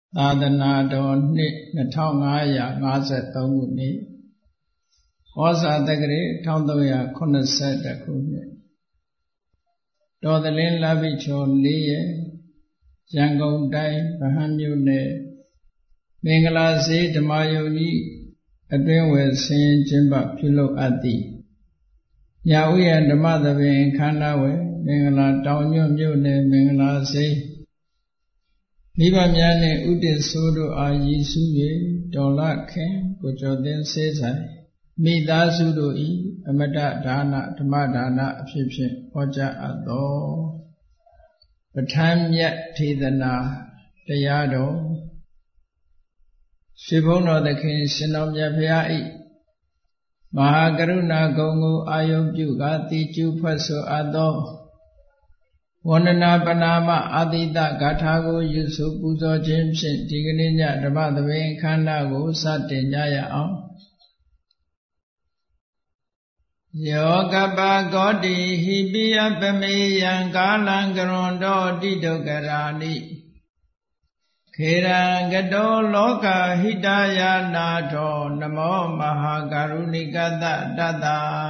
သာသနာတော်နှစ်2553ခုနှစ်ဩဇာတက္ကရာ1381ခုနှစ်တော်သလင်းလဘိချော4ရက်ရန်ကုန်တိုင်းဗဟန်းမြို့နယ်မင်္ဂလာဈေးဓမ္မယုံကြီးအတွင်းဝယ်ဆင်းကျင်းပပြုလုပ်အပ်သည့်ညာဥယျာဉ်ဓမ္မသဘင်ခန္ဓာဝယ်မင်္ဂလာတောင်ညွန့်မြို့နယ်မင်္ဂလာဈေးမိဘများနှင့်ဥတည်ဆိုးတို့အားရည်စူး၍တော်လခင်ကိုကျော်သင်ဆေးဆိုင်မိသားစုတို့၏အမတဒါနဓမ္မဒါနအဖြစ်ဖြင့်ဟောကြားအပ်သောပဋ္ဌာန်းမြတ်ထေသနာတရားတော်ရှင်ဘုန်းတော်သခင်ရှင်တော်မြတ်ဘုရား၏မဟာကရုဏာဂုဏ်ကိုအာယုပြုကာတိကျူဖွတ်ဆိုအပ်သောဝန္ဒနာပနာမအာတိတဂါထာကိုယူဆပူဇော်ခြင်းဖြင့်ဒီကနေ့ညဓမ္မသဘင်ခန္ဓာကိုစတင်ကြရအောင်ယောကပဂောတိဟိပိယပမေယံကာလံကရွန်တောတိဒုက္ခရာနိခေရံကတောလောကဟိတယာနာထောနမောမဟာကရုဏိကတတတ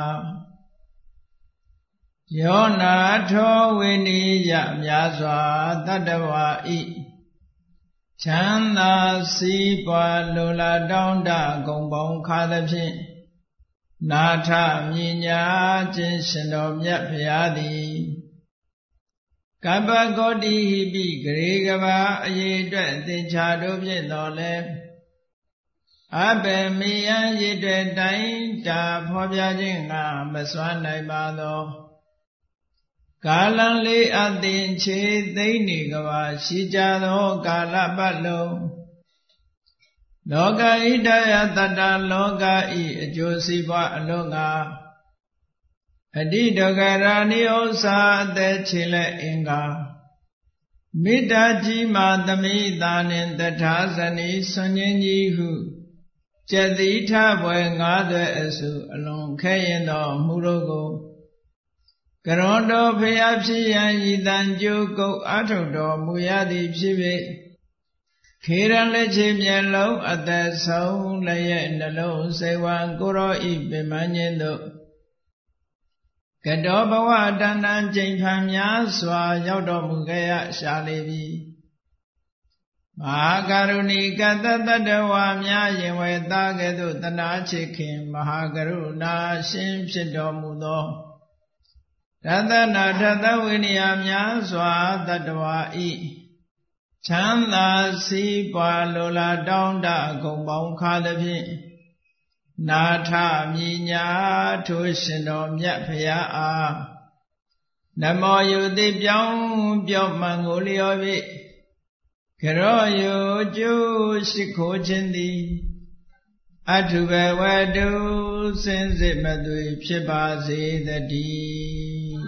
ယောနာထောဝိနိယမြာစွာတတ္တဝါဤချမ်းသာစီးပွားလိုလားတောင်းတဂုံပေါင်းခါသဖြင့်နာထမြညာခြင်းရှင်တော်မြတ်ဖရာသည်ကပ္ပဂောတိဟိပိဂရေကဘာအရေအတွက်သင်္ချာတို့ဖြင့်တော်လဲအဘေမေယံရေအတွက်တိုင်းတာဖော်ပြခြင်းငါမစွမ်းနိုင်ပါသောကာလံလေးအသင်ချေသိမ့်နေကဘာရှိကြသောကာလပတ်လုံးလောကဣတယတတ္တလောကဤအကျိုးစီးပွားအလုံးငါအတိဒဂရာနိဥ္စာအသက်ချေလက်အင်္ဂါမေတ္တာကြီးမာသမိတာနှင့်တထာဇနီဆွန်ငင်းကြီးဟုကျက်တိထဘွယ်ငါးသွဲအစုအလွန်ခဲရင်တော်မူတို့ကိုကရွန်တော်ဖျားဖြစ်ရန်ဤတန်ကြိုးကုတ်အထုတ်တော်မူရသည်ဖြစ်၍ခေရန်လက်ချေမျက်လုံးအသက်ဆုံးလည်းရဲ့နှလုံးစေဝံကိုရောဤပင်မခြင်းတို့ကတောဘဝတဏ္ဍကျိန်ဖန်များစွာရောက်တော်မူခဲ့ရရှာလေပြီမဟာကရုဏီကတတတ္တဝါများရင်ဝေသားကဲ့သို့တနာချစ်ခင်မဟာကရုဏာရှင်ဖြစ်တော်မူသောတသနာထသဝိနည်းများစွာတတ္တဝါဤချမ်းသာစီးပွားလိုလားတောင်းတဂုံပေါင်းခါသဖြင့်နာထမြညာထိုရှင်တော်မြတ်ဖရာအားနမောယုတိပြောင်းပြောမှန်ကိုလျော်၍ကရောယုကျိုးရှိခိုးခြင်းသည်အထုဘဝတုစင်စစ်မသွေဖြစ်ပါစေတည်း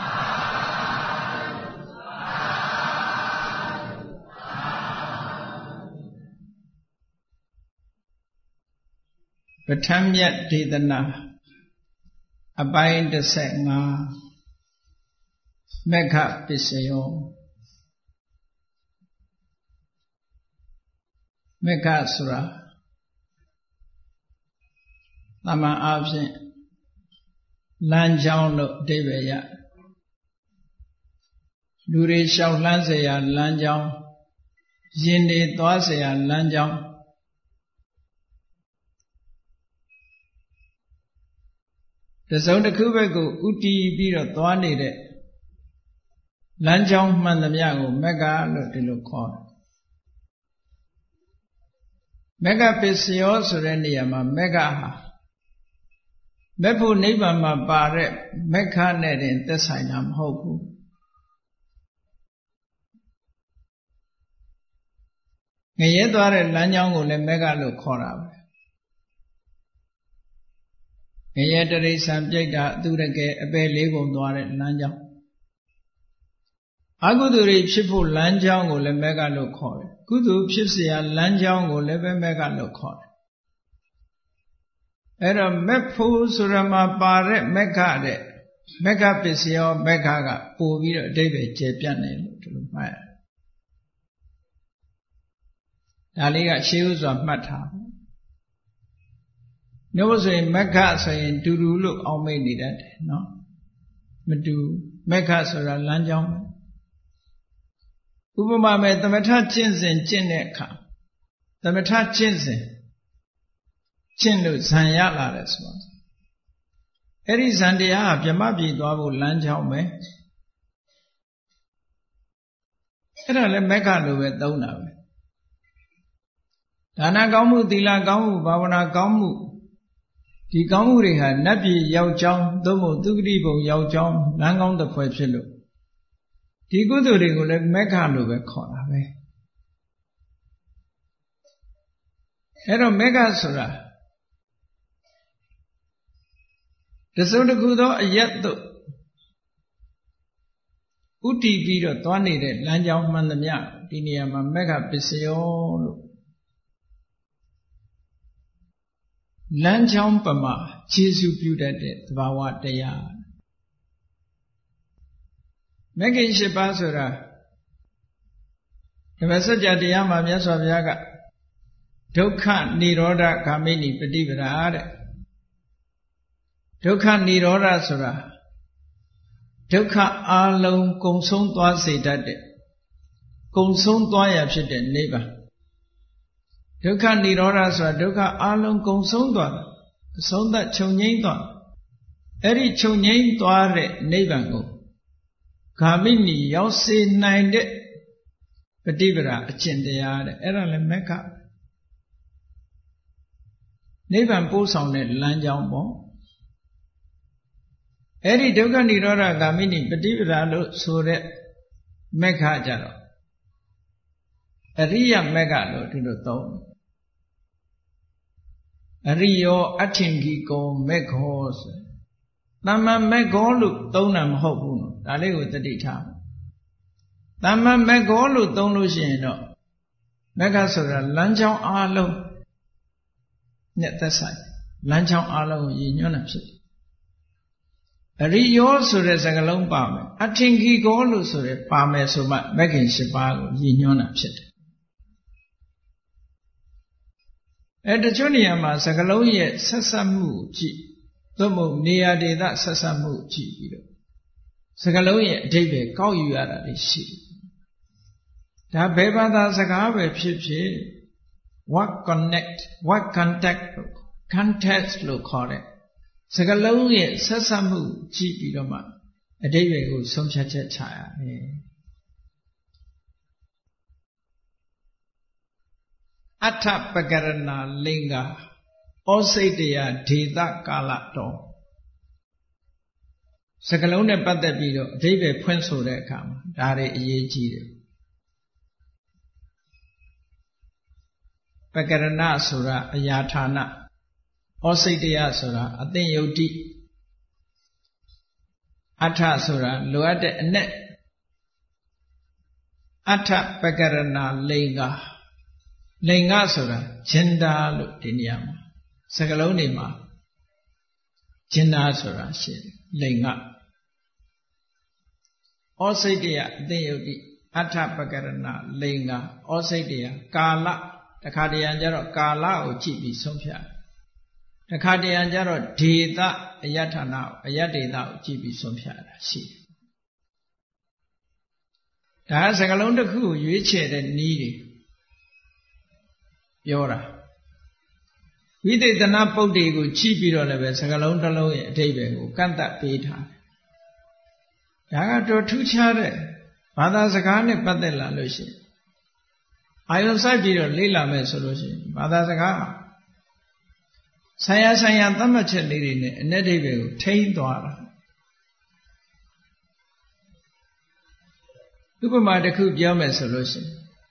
ပဋ္ဌာန်းမြတ်ဒေသနာအပိုင်း15မက္ခပစ္စယောမက္ခဆိုတာသမန်အားဖြင့်လမ်းကြောင်းလို့အဓိပ္ပာယ်ရလူတွေလျှောက်လှမ်းเสียလမ်းကြောင်းယင်တွေသွားเสียလမ်းကြောင်းတစုံတစ်ခုဘက်ကိုဥတီးပြီးတော့သွားနေတဲ့လမ်းကြောင်းမှန်သမျှကိုမက္ခလို့ဒီလိုခေါ်တယ်မက္ခပစ္စယောဆိုတဲ့နေရာမှာမက္ခဟာမက်ဖို့နိဗ္ဗာန်မှာပါတဲ့မက္ခနဲ့တင်သက်ဆိုင်တာမဟုတ်ဘူးငရဲသွားတဲ့လမ်းကြောင်းကိုလည်းမက္ခလို့ခေါ်တာပဲငရဲတရိษံပြိတ္တာအတုရကဲအပယ်လေးကုန်သွားတဲ့လမ်းကြောင်းအကုသိုလ်တွေဖြစ်ဖို့လမ်းကြောင်းကိုလည်းမက္ခလို့ခေါ်တယ်ကုသိုလ်ဖြစ်เสียလမ်းကြောင်းကိုလည်းပဲမက္ခလို့ခေါ်တယ်အဲ့တော့မက်ဖို့ဆိုရမှာပါတဲ့မက္ခတဲ့မက္ခပစ္စယောမက္ခကပို့ပြီးတော့အဓိပ္ပာယ်ကျယ်ပြန့်နေလို့ဒီလိုမှတ်ရဒါလေးကရှေးဥစွာမှတ်ထားမျိုးဆိုရင်မက္ခဆိုရင်တူတူလို့အောက်မေ့နေတတ်တယ်နော်မတူမက္ခဆိုတာလမ်းကြောင်းဥပမာမဲ့သမထကျင့်စဉ်ကျင့်တဲ့အခါသမထကျင့်စဉ်ကျင့်လို့ဇံရလာတယ်ဆိုတော့အဲ့ဒီဇံတရားကဗြဟ္မပြည်သွားဖို့လမ်းကြောင်းပဲအဲ့ဒါလည်းမက္ခလို့ပဲသုံးတာပဲဒါနကောင်းမှုသီလကောင်းမှုဘာဝနာကောင်းမှုဒီကောင်းမှုတွေဟာနတ်ပြည်ရောက်ကြောင်းသို့မဟုတ်သူဂတိဘုံရောက်ကြောင်းလမ်းကောင်းတစ်ဖွဲ့ဖြစ်လို့ဒီကုသိုလ်တွေကိုလည်းမက္ခလို့ပဲခေါ်တာပဲအဲ့တော့မက္ခဆိုတာတစုံတစ်ခုသောအယက်တို့ဥတည်ပြီးတော့သွားနေတဲ့လမ်းကြောင်းမှန်သမျှဒီနေရာမှာမက္ခပစ္စယောလို့လမ်းကြောင်းပမာခြေစုပြုတတ်တဲ့သဘာဝတရားမဂ္ဂင်၈ပါးဆိုတာဓမ္မစကြာတရားမှာမြတ်စွာဘုရားကဒုက္ခនិရောဓဂာမိနိပฏิပဒါတဲ့ဒုက္ခនិရောဓဆိုတာဒုက္ခအလုံးကုံဆုံးသွားစေတတ်တဲ့ကုံဆုံးသွားရဖြစ်တဲ့နိဗ္ဗာန်ဒုက္ခនិရောဓဆိုတာဒုက္ခအလုံးကုံဆုံးသွားတာအဆုံးသတ်ချုပ်ငြိမ်းသွားအဲ့ဒီချုပ်ငြိမ်းသွားတဲ့နိဗ္ဗာန်ကိုဂာမိနိရောက်စေနိုင်တဲ့ပฏิပဒါအကျင့်တရားတဲ့အဲ့ဒါလည်းမက္ခနိဗ္ဗာန်ပို့ဆောင်တဲ့လမ်းကြောင်းပေါ့အဲ့ဒီဒုက္ခនិရောဓဂာမိနိပฏิပဒါလို့ဆိုတဲ့မက္ခကြတော့အရိယမက္ခလို့ဒီလိုသုံးအရိယောအထင်ကြီးကောမက္ခောဆိုသမ္မာမက္ခောလို့သုံးတာမဟုတ်ဘူးနော်ဒါလေးကိုသတိထားသမ္မာမက္ခောလို့သုံးလို့ရှိရင်တော့မက္ခဆိုတာလမ်းကြောင်းအားလုံးနဲ့သက်ဆိုင်လမ်းကြောင်းအားလုံးကိုရည်ညွှန်းတာဖြစ်တယ်အရိယောဆိုတဲ့စကားလုံးပါမယ်အထင်ကြီးကောလို့ဆိုတဲ့ပါမယ်ဆိုမှမဂ္ဂင်၈ပါးကိုရည်ညွှန်းတာဖြစ်တယ်တချို့နေရာမှာစကားလုံးရဲ့ဆက်ဆက်မှုကြည့်သို့မဟုတ်နေရာဒေသဆက်ဆက်မှုကြည့်ပြီးတော့စကားလုံးရဲ့အဓိပ္ပာယ်ကောက်ယူရတာလေးရှိတယ်ဒါဘယ်ဘာသာစကားပဲဖြစ်ဖြစ် what connect what contact context လို့ခေါ်တဲ့စကားလုံးရဲ့ဆက်ဆက်မှုကြည့်ပြီးတော့မှအဓိပ္ပာယ်ကိုဆုံးဖြတ်ချက်ချရတယ်အထပကရဏလင်္ကာဩစိတယဒေသကာလတော်စကလုံးနဲ့ပတ်သက်ပြီးတော့အဓိပ္ပာယ်ဖွင့်ဆိုတဲ့အခါမှာဒါတွေအရေးကြီးတယ်ပကရဏဆိုတာအရာဌာနဩစိတယဆိုတာအသင်ယုတ်တိအထဆိုတာလိုအပ်တဲ့အ내အထပကရဏလင်္ကာလင်္ကာဆိုတာဂျင်ဒါလို့ဒီနေရာမှာစကားလုံးတွေမှာဂျင်ဒါဆိုတာရှိတယ်လင်္ကာဩစိတယအသင်ယုတ်တိအထပကရဏလင်္ကာဩစိတယကာလတခါတရံကျတော့ကာလကိုကြည့်ပြီးဆုံးဖြတ်တခါတရံကျတော့ဒေသအယဌာနအယဒေသကိုကြည့်ပြီးဆုံးဖြတ်တာရှိတယ်ဒါကစကားလုံးတစ်ခုကိုရွေးချယ်တဲ့နည်းတွေပြောတာဝိသေသနာပုဒ်တွေကိုကြည့်ပြီးတော့လည်းပဲစကားလုံးတစ်လုံးရဲ့အဓိပ္ပာယ်ကိုကန့်သတ်ပေးထားတယ်ဒါကတော့ထူးခြားတဲ့ဘာသာစကားနဲ့ပတ်သက်လာလို့ရှိရင်အာယုံစိုက်ပြီးတော့လေ့လာမယ်ဆိုလို့ရှိရင်ဘာသာစကားဆိုင်ရာသတ်မှတ်ချက်လေးတွေနဲ့အ내အဓိပ္ပာယ်ကိုထိန်းသွားတာဥပမာတစ်ခုပြောမယ်ဆိုလို့ရှိရင်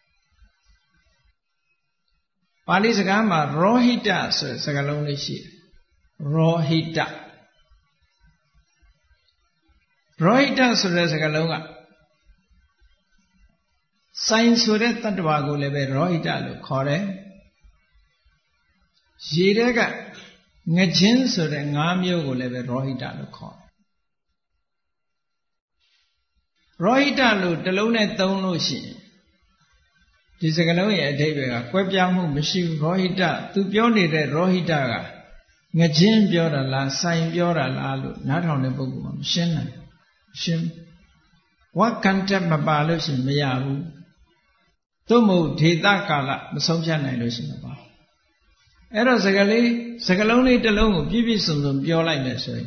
ပါဠိစကားမှာရောဟိတဆိုတဲ့စကားလုံးလေးရှိတယ်ရောဟိတဆိုတဲ့စကားလုံးကစိုင်ဆိုတဲ့တ attva ကိုလည်းပဲရောဟိတလို့ခေါ်တယ်ရေထဲကငချင်းဆိုတဲ့ငါးမျိုးကိုလည်းပဲရောဟိတလို့ခေါ်တယ်ရောဟိတလို့တစ်လုံးနဲ့သုံးလို့ရှိရင်ဒီစကားလုံးရဲ့အဓိပ္ပာယ်ကကွဲပြားမှုမရှိဘူးရောဟိတသူပြောနေတဲ့ရောဟိတကငချင်းပြောတာလားဆိုင်ပြောတာလားလို့နားထောင်တဲ့ပုဂ္ဂိုလ်ကမရှင်းနိုင်ရှင်းဝါကံတက်မပါလို့ရှိရင်မရဘူးသို့မဟုတ်ဒေသကာလမဆုံးဖြတ်နိုင်လို့ရှိရင်မပါအဲ့တော့စကားလုံးလေးတစ်လုံးကိုပြည့်ပြည့်စုံစုံပြောလိုက်မယ်ဆိုရင်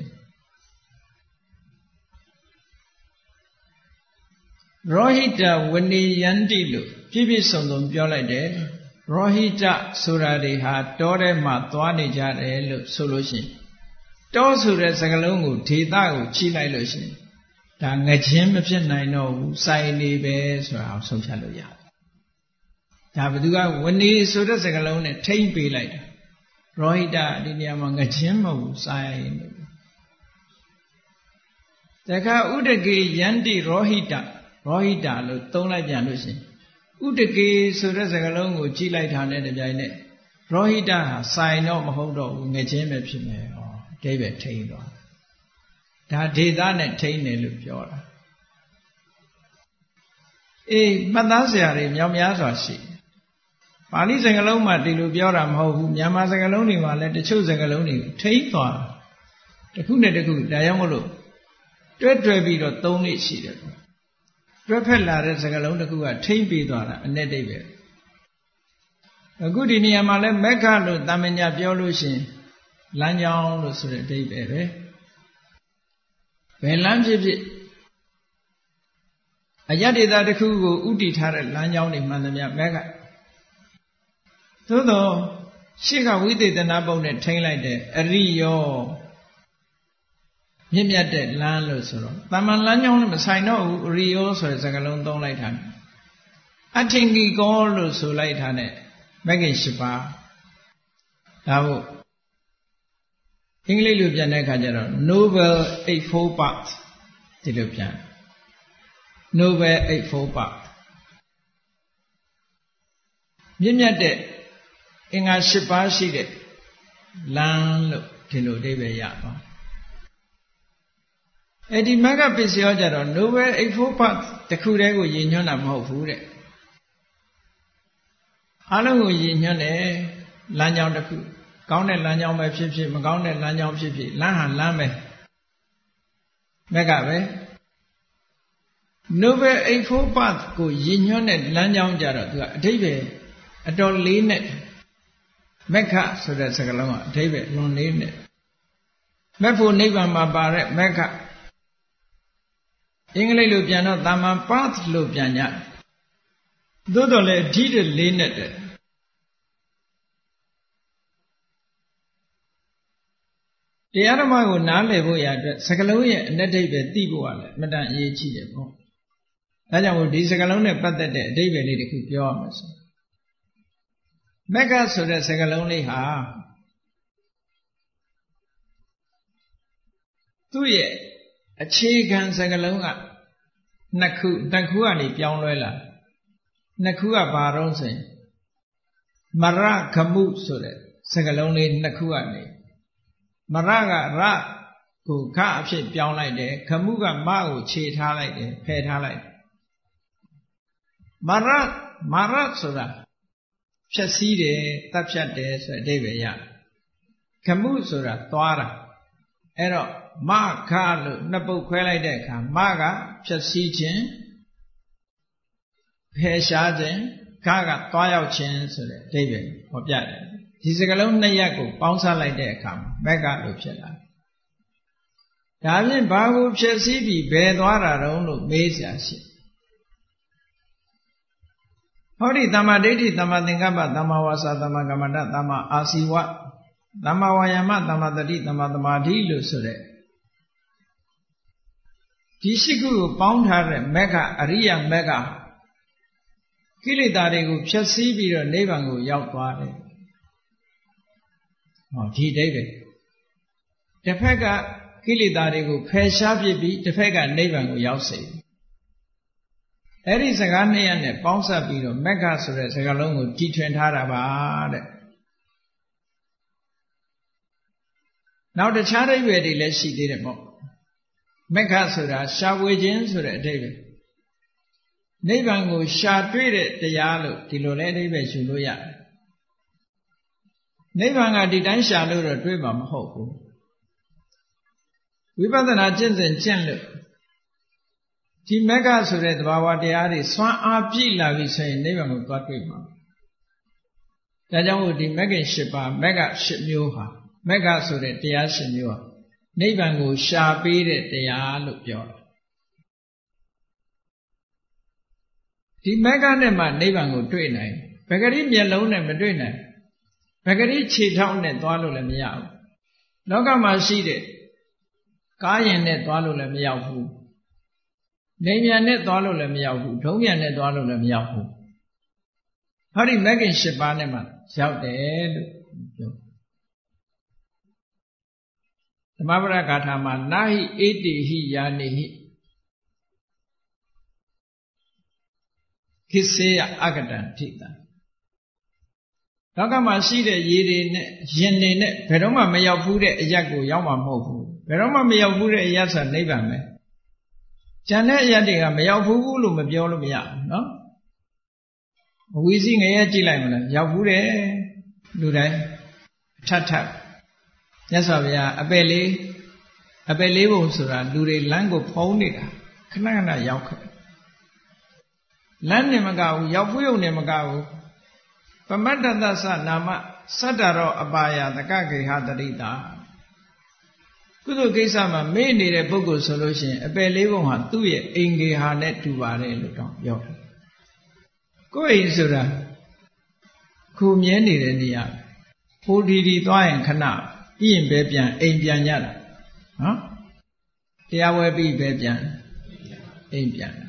ရောဟိတဝနေယန္တိလို့ပြည့်ပြည့်စုံစုံပြောလိုက်တယ်ရောဟိတဆိုတာတွေဟာတောထဲမှာသွားနေကြတယ်လို့ဆိုလို့ရှိရင်တောဆိုတဲ့စကားလုံးကိုဒေသကိုချိလိုက်လို့ရှိရင်ဒါငချင်းမဖြစ်နိုင်တော့ဘူးစိုင်နေပဲဆိုတာကိုဆုံးဖြတ်လို့ရတယ်ဒါဘယ်သူကဝနေဆိုတဲ့စကားလုံးနဲ့ထိမ့်ပေးလိုက်တာရောဟိတဒီနေရာမှာငချင်းမဟုတ်ဘူးစိုင်နေတခါဥဒကေယန္တိရောဟိတလို့သုံးလိုက်ပြန်လို့ရှိရင်ဥဒကေဆိုတဲ့စကားလုံးကိုကြည့်လိုက်တာနဲ့တပြိုင်နက်ရောဟိတဟာစိုင်တော့မဟုတ်တော့ဘူးငချင်းပဲဖြစ်မယ်ဟောအဓိပ္ပာယ်ထိမ့်သွားဒါဒေသနဲ့ထိမ့်တယ်လို့ပြောတာအေးမှတ်သားစရာတွေမြောက်များစွာရှိပါဠိစကားလုံးမှာဒီလိုပြောတာမဟုတ်ဘူးမြန်မာစကားလုံးတွေမှာလည်းတချို့စကားလုံးတွေထိမ့်သွားတစ်ခုနဲ့တစ်ခုဒါကြောင့်မလို့တွဲပြီးတော့သုံးလို့ရှိတယ်တွဲဖက်လာတဲ့စကားလုံးတစ်ခုကထိမ့်ပြီးသွားတာအ내တိတ်ပဲအခုဒီနေရာမှာလဲမက္ခလို့တာမညပြောလို့ရှိရင်လမ်းကြောင်းလို့ဆိုတဲ့အဓိပ္ပာယ်ပဲဘယ်လမ်းဖြစ်ဖြစ်အယတ္တေတာတစ်ခုကိုဥတည်ထားတဲ့လမ်းကြောင်းတွေမှန်သမျှမက္ခသို့တော့ရှေ့ကဝိသေသနာပုံနဲ့ထိမ့်လိုက်တဲ့အရိယောမြင့်မြတ်တဲ့လမ်းလို့ဆိုတော့တမန်လမ်းကြောင်းနဲ့မဆိုင်တော့ဘူးအရိယောဆိုတဲ့စကားလုံးသုံးလိုက်တာအထင်ကြီးကောလို့ဆိုလိုက်တာနဲ့မဂ္ဂင်၈ပါးဒါဟုတ်အင်္ဂလိပ်လိုပြန်တဲ့အခါကျတော့ Noble Eightfold Path ဒီလိုပြန် Noble Eightfold Path မြင့်မြတ်တဲ့အင်္ဂါ၈ပါးရှိတဲ့လမ်းလို့ဒီလိုအဓိပ္ပာယ်ရပါအဲ့ဒီမဂ္ဂပစ္စယောကြတော့ Noble Eightfold Path တခုတည်းကိုရည်ညွှန်းတာမဟုတ်ဘူးတဲ့အားလုံးကိုရည်ညွှန်းတယ်လမ်းကြောင်းတစ်ခုကောင်းတဲ့လမ်းကြောင်းပဲဖြစ်ဖြစ်မကောင်းတဲ့လမ်းကြောင်းဖြစ်ဖြစ်လမ်းဟာလမ်းပဲမဂ္ဂပဲ Noble Eightfold Path ကိုရည်ညွှန်းတဲ့လမ်းကြောင်းကြတော့သူကအဓိပ္ပာယ်အတော်လေးနဲ့မက္ခဆိုတဲ့စကားလုံးကအဓိပ္ပာယ်လွန်လေးနဲ့မက်ဖို့နိဗ္ဗာန်မှာပါတဲ့မက္ခအင်္ဂလိပ်လိုပြန်တော့တာမန် path လို့ပြန်ကြသို့တော်လည်းအဓိပ္ပာယ်လေးနဲ့တဲ့တရားဓမ္မကိုနားလည်ဖို့ရအတွက်စကားလုံးရဲ့အ내ဒိဋ္ဌိပဲသိဖို့ကလည်းအမှန်တန်အရေးကြီးတယ်ပေါ့ဒါကြောင့်မို့ဒီစကားလုံးနဲ့ပတ်သက်တဲ့အဓိပ္ပာယ်လေးတစ်ခုပြောရမယ်ဆိုမက္ခဆိုတဲ့စကားလုံးလေးဟာသူ့ရဲ့အခြေခံစကားလုံးကနှစ်ခုကနေပြောင်းလဲလာနှစ်ခုကဘာတော့ဆိုရင်မရခမှုဆိုတဲ့စကားလုံးလေးနှစ်ခုကနေမရကရကိုခအဖြစ်ပြောင်းလိုက်တယ်ခမှုကမကိုခြေထားလိုက်တယ်ဖယ်ထားလိုက်မရဆိုတာဖြည့်စည်းတယ်တပ်ဖြတ်တယ်ဆိုတဲ့အဓိပ္ပာယ်ရခမှုဆိုတာသွားတာအဲ့တော့မခလို့နှစ်ပုတ်ခွဲလိုက်တဲ့အခါမကဖြည့်စည်းခြင်းဖယ်ရှားခြင်းခကသွားရောက်ခြင်းဆိုတဲ့အဓိပ္ပာယ်ဟောပြတယ်ဒီစကားလုံးနှစ်ရပ်ကိုပေါင်းစပ်လိုက်တဲ့အခါမက္ခလို့ဖြစ်လာဒါဖြင့်ဘာကိုဖြည့်စည်းပြီးဘယ်သွားတာတုံးလို့မေးစရာရှိဟောဒီသမ္မာဒိဋ္ဌိသမ္မာသင်္ကပ္ပသမ္မာဝါစာသမ္မာကမ္မန္တသမ္မာအာစီဝသမ္မာဝါယာမသမ္မာတတိသမ္မာသမာဓိလို့ဆိုတဲ့ဒီရှိခုကိုပေါင်းထားတဲ့မက္ခအရိယမက္ခကိလေသာတွေကိုဖျက်ဆီးပြီးတော့နိဗ္ဗာန်ကိုရောက်သွားတယ်ဟောဒီအဓိပ္ပာယ်တစ်ဖက်ကကိလေသာတွေကိုဖယ်ရှားပြစ်ပြီးတစ်ဖက်ကနိဗ္ဗာန်ကိုရောက်စေအဲ့ဒီစကားနှစ်ရပ်နဲ့ပေါင်းစပ်ပြီးတော့မက္ခဆိုတဲ့စကားလုံးကိုတည်ထွင်ထားတာပါတဲ့နောက်တခြားအဓိပ္ပာယ်တွေလည်းရှိသေးတယ်ပေါ့မက္ခဆိုတာရှားဝေခြင်းဆိုတဲ့အဓိပ္ပာယ်နိဗ္ဗာန်ကိုရှာတွေ့တဲ့တရားလို့ဒီလိုလဲအဓိပ္ပာယ်ရှုလို့ရတယ်နိဗ္ဗာန်ကဒီတိုင်းရှာလို့တော့တွေ့မှာမဟုတ်ဘူးဝိပဿနာကျင့်စဉ်ကျင့်လို့ဒီမဂ္ဂဆိုတဲ့သဘာဝတရားတွေစွမ်းအားပြည့်လာပြီဆိုရင်နိဗ္ဗာန်ကိုသွားတွေ့မှာဒါကြောင့်မို့ဒီမဂ္ဂင်၈ပါးမဂ္ဂ၈မျိုးဟာမဂ္ဂဆိုတဲ့တရား၈မျိုးဟာနိဗ္ဗာန်ကိုရှာပေးတဲ့တရားလို့ပြောတယ်ဒီမဂ္ဂနဲ့မှနိဗ္ဗာန်ကိုတွေ့နိုင်ဘဂတိမျက်လုံးနဲ့မတွေ့နိုင်ဘဂတိခြေထောက်နဲ့သွားလို့လည်းမရဘူးလောကမှာရှိတဲ့ကားရင်နဲ့သွားလို့လည်းမရောက်ဘူးနေမြန်နဲ့သွားလို့လည်းမရောက်ဘူးဒုံးမြန်နဲ့သွားလို့လည်းမရောက်ဘူးဟောဒီမဂ္ဂင်၈ပါးနဲ့မှရောက်တယ်လို့ပြောဓမ္မပဒဂါထာမှာနာဟိအေတိဟိယာနေဟိခိစေယအကတံထိတံလောကမှာရှိတဲ့ရေတွေနဲ့ရင်တွေနဲ့ဘယ်တော့မှမရောက်ဘူးတဲ့အရက်ကိုရောက်မှာမဟုတ်ဘူးဘယ်တော့မှမရောက်ဘူးတဲ့အရက်ဆိုနိဗ္ဗာန်ပဲကျန်တဲ့အရက်တွေကမရောက်ဘူးလို့မပြောလို့မရဘူးနော်အဝီစီငရဲကြည့်လိုက်မလားရောက်ဘူးတယ်လူတိုင်းထပ်မြတ်စွာဘုရားအပယ်လေးပုံဆိုတာလူတွေလမ်းကိုဖုံးနေတာခဏခဏရောက်ခဲ့လမ်းနဲ့မကဘူးရောက်ဘူးုံနဲ့မကဘူးပမတ္တသသနာမစတ္တရောအပါယတကကေဟတရိတာကုသိုလ်ကိစ္စမှာမေ့နေတဲ့ပုဂ္ဂိုလ်ဆိုလို့ရှိရင်အပယ်လေးပုံဟာသူ့ရဲ့အိမ်ကေဟာနဲ့တူပါတယ်လို့တော့ပြောတယ်ကိုယ်အိမ်ဆိုတာခုမြဲနေတဲ့နေရာဟိုဒီသွားရင်ခဏပြီးရင်ပဲပြန်အိမ်ပြန်ကြတာနော်တရားဝဲပြီးပဲပြန်အိမ်ပြန်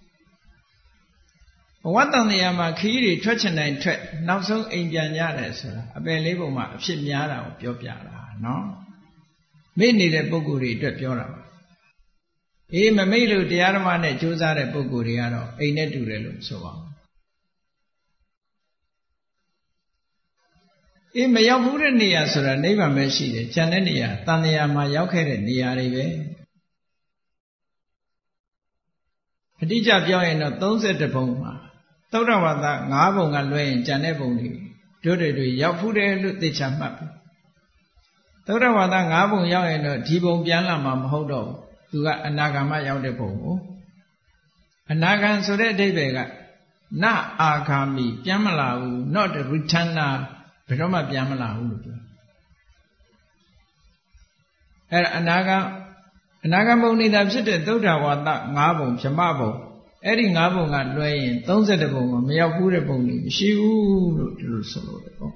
ဘဝတန်တရားမှာခီးတွေထွက်ချင်တိုင်းထွက်နောက်ဆုံးအိမ်ပြန်ရတယ်ဆိုတာအပယ်လေးပုံမှာအဖြစ်များတာကိုပြောပြတာနော်မိနေတဲ့ပုဂ္ဂိုလ်တွေအတွက်ပြောတာပါအေးမမိလို့တရားဓမ္မနဲ့ကြိုးစားတဲ့ပုဂ္ဂိုလ်တွေကတော့အိမ်နဲ့တူတယ်လို့ဆိုပါဦးအေးမရောက်ဘူးတဲ့နေရာဆိုတာနိဗ္ဗာန်ပဲရှိတယ်ကျန်တဲ့နေရာတန်တရားမှာရောက်ခဲ့တဲ့နေရာတွေပဲအတိအကျပြောရင်တော့32ဘုံမှာသုဒ္ဓဝါဒ9ဘုံကလွဲရင်ကျန်တဲ့ဘုံတွေတို့တွေရောက်ဘူးတယ်လို့သိချမှတ်ပြီသုဒ္ဓဝါဒ9ဘုံရောက်ရင်တော့ဒီဘုံပြန်လာမှာမဟုတ်တော့ဘူးသူကအနာဂံမှရောက်တဲ့ဘုံကိုအနာဂံဆိုတဲ့အဓိပ္ပာယ်ကနအာဂါမိပြန်မလာဘူး not returner ဘယ်တော့မှပြန်မလာဘူးလို့ပြောအဲ့ဒါအနာဂံဘုံနေတာဖြစ်တဲ့သုဒ္ဓဝါဒ9ဘုံဗြဟ္မဘုံအဲ့ဒီ9ဘုံကလွဲရင်32ဘုံကမရောက်ဘူးတဲ့ဘုံတွေမရှိဘူးလို့ဒီလိုဆိုလို့ပေါ့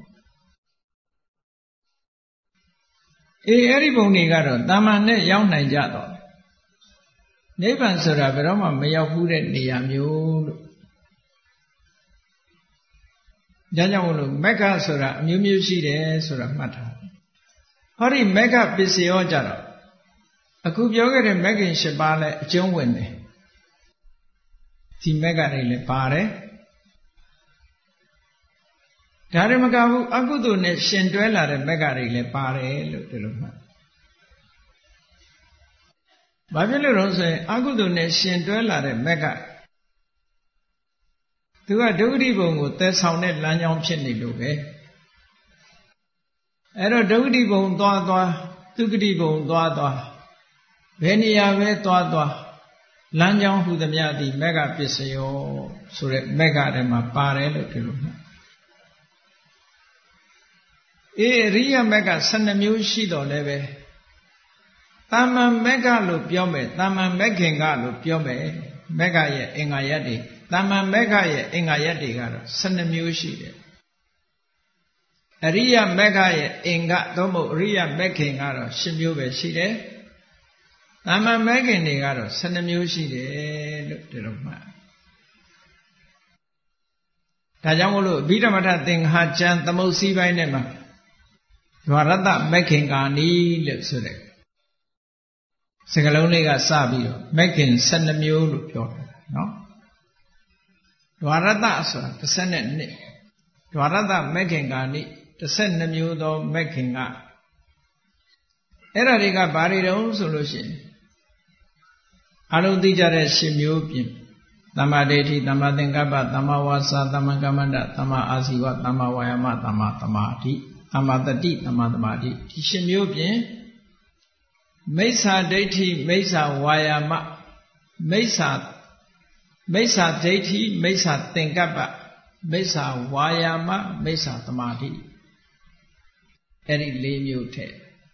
အဲ့ဒီဘုံတွေကတော့တာမန်နဲ့ရောက်နိုင်ကြတော့နိဗ္ဗာန်ဆိုတာဘယ်တော့မှမရောက်ဘူးတဲ့နေရာမျိုးလို့ဒါကြောင့်မို့လို့မက္ခဆိုတာအမျိုးမျိုးရှိတယ်ဆိုတာမှတ်ထားဟောဒီမက္ခပစ္စယောကြတော့အခုပြောခဲ့တဲ့မဂ္ဂင်၈ပါးလည်းအကျုံးဝင်တယ်ဒီမက္ခတွေလည်းပါတယ်ဒါတွေမကဘူးအကုသိုလ်နဲ့ရှင်တွဲလာတဲ့မက္ခတွေလည်းပါတယ်လို့ဒီလိုမှတ်ဘာဖြစ်လို့လဲဆိုရင်အကုသိုလ်နဲ့ရှင်တွဲလာတဲ့မက္ခသူကဒုက္ခတိဘုံကိုသယ်ဆောင်တဲ့လမ်းကြောင်းဖြစ်နေလို့ပဲအဲ့တော့ဒုက္ခတိဘုံသွားသုခတိဘုံသွားဘယ်နေရာပဲသွားလမ်းကြောင်းဟူသမျှသည်မက္ခပစ္စယောဆိုတဲ့မက္ခထဲမှာပါတယ်လို့ဒီလိုမှတ်အရိယမက္ခ12မျိုးရှိတော်လည်းပဲတာမန်မက္ခလို့ပြောမယ်တာမန်မက္ခင်ကလို့ပြောမယ်မက္ခရဲ့အင်္ဂါရပ်တွေတာမန်မက္ခရဲ့အင်္ဂါရပ်တွေကတော့12မျိုးရှိတယ်အရိယမက္ခရဲ့အင်္ဂါသို့မဟုတ်အရိယမက္ခင်ကတော့10မျိုးပဲရှိတယ်တာမန်မက္ခင်တွေကတော့12မျိုးရှိတယ်လို့ဒီလိုမှတ်ဒါကြောင့်မို့လို့အဘိဓမ္မထသင်္ဃာကျမ်းသမုတ်စည်းပိုင်းထဲမှာဒွါရတမက္ခင်ကာနီလို့ဆိုတဲ့စကားလုံးလေးကစပြီးတော့မက္ခင်12မျိုးလို့ပြောတာနော်ဒွါရတဆိုတာ12ဒွါရတမက္ခင်ကာနိ12မျိုးသောမက္ခင်ကအဲ့ဒါတွေကဘာတွေတုံးဆိုလို့ရှိရင်အလုံးသိကြတဲ့10မျိုးပြင်သမ္မာဒိဋ္ဌိသမ္မာသင်္ကပ္ပသမ္မာဝါစာသမ္မာကမ္မန္တသမ္မာအာဇီဝသမ္မာဝါယာမသမ္မာသမာဓိသမ္မာတတိသမ္မာသမာဓိဒီရှင်မျိုးဖြင့်မိစ္ဆာဒိဋ္ဌိမိစ္ဆာဝါယာမမိစ္ဆာဒိဋ္ဌိမိစ္ဆာသင်္ကပ္ပမိစ္ဆာဝါယာမမိစ္ဆာသမာဓိအဲ့ဒီ၄မျိုးထဲ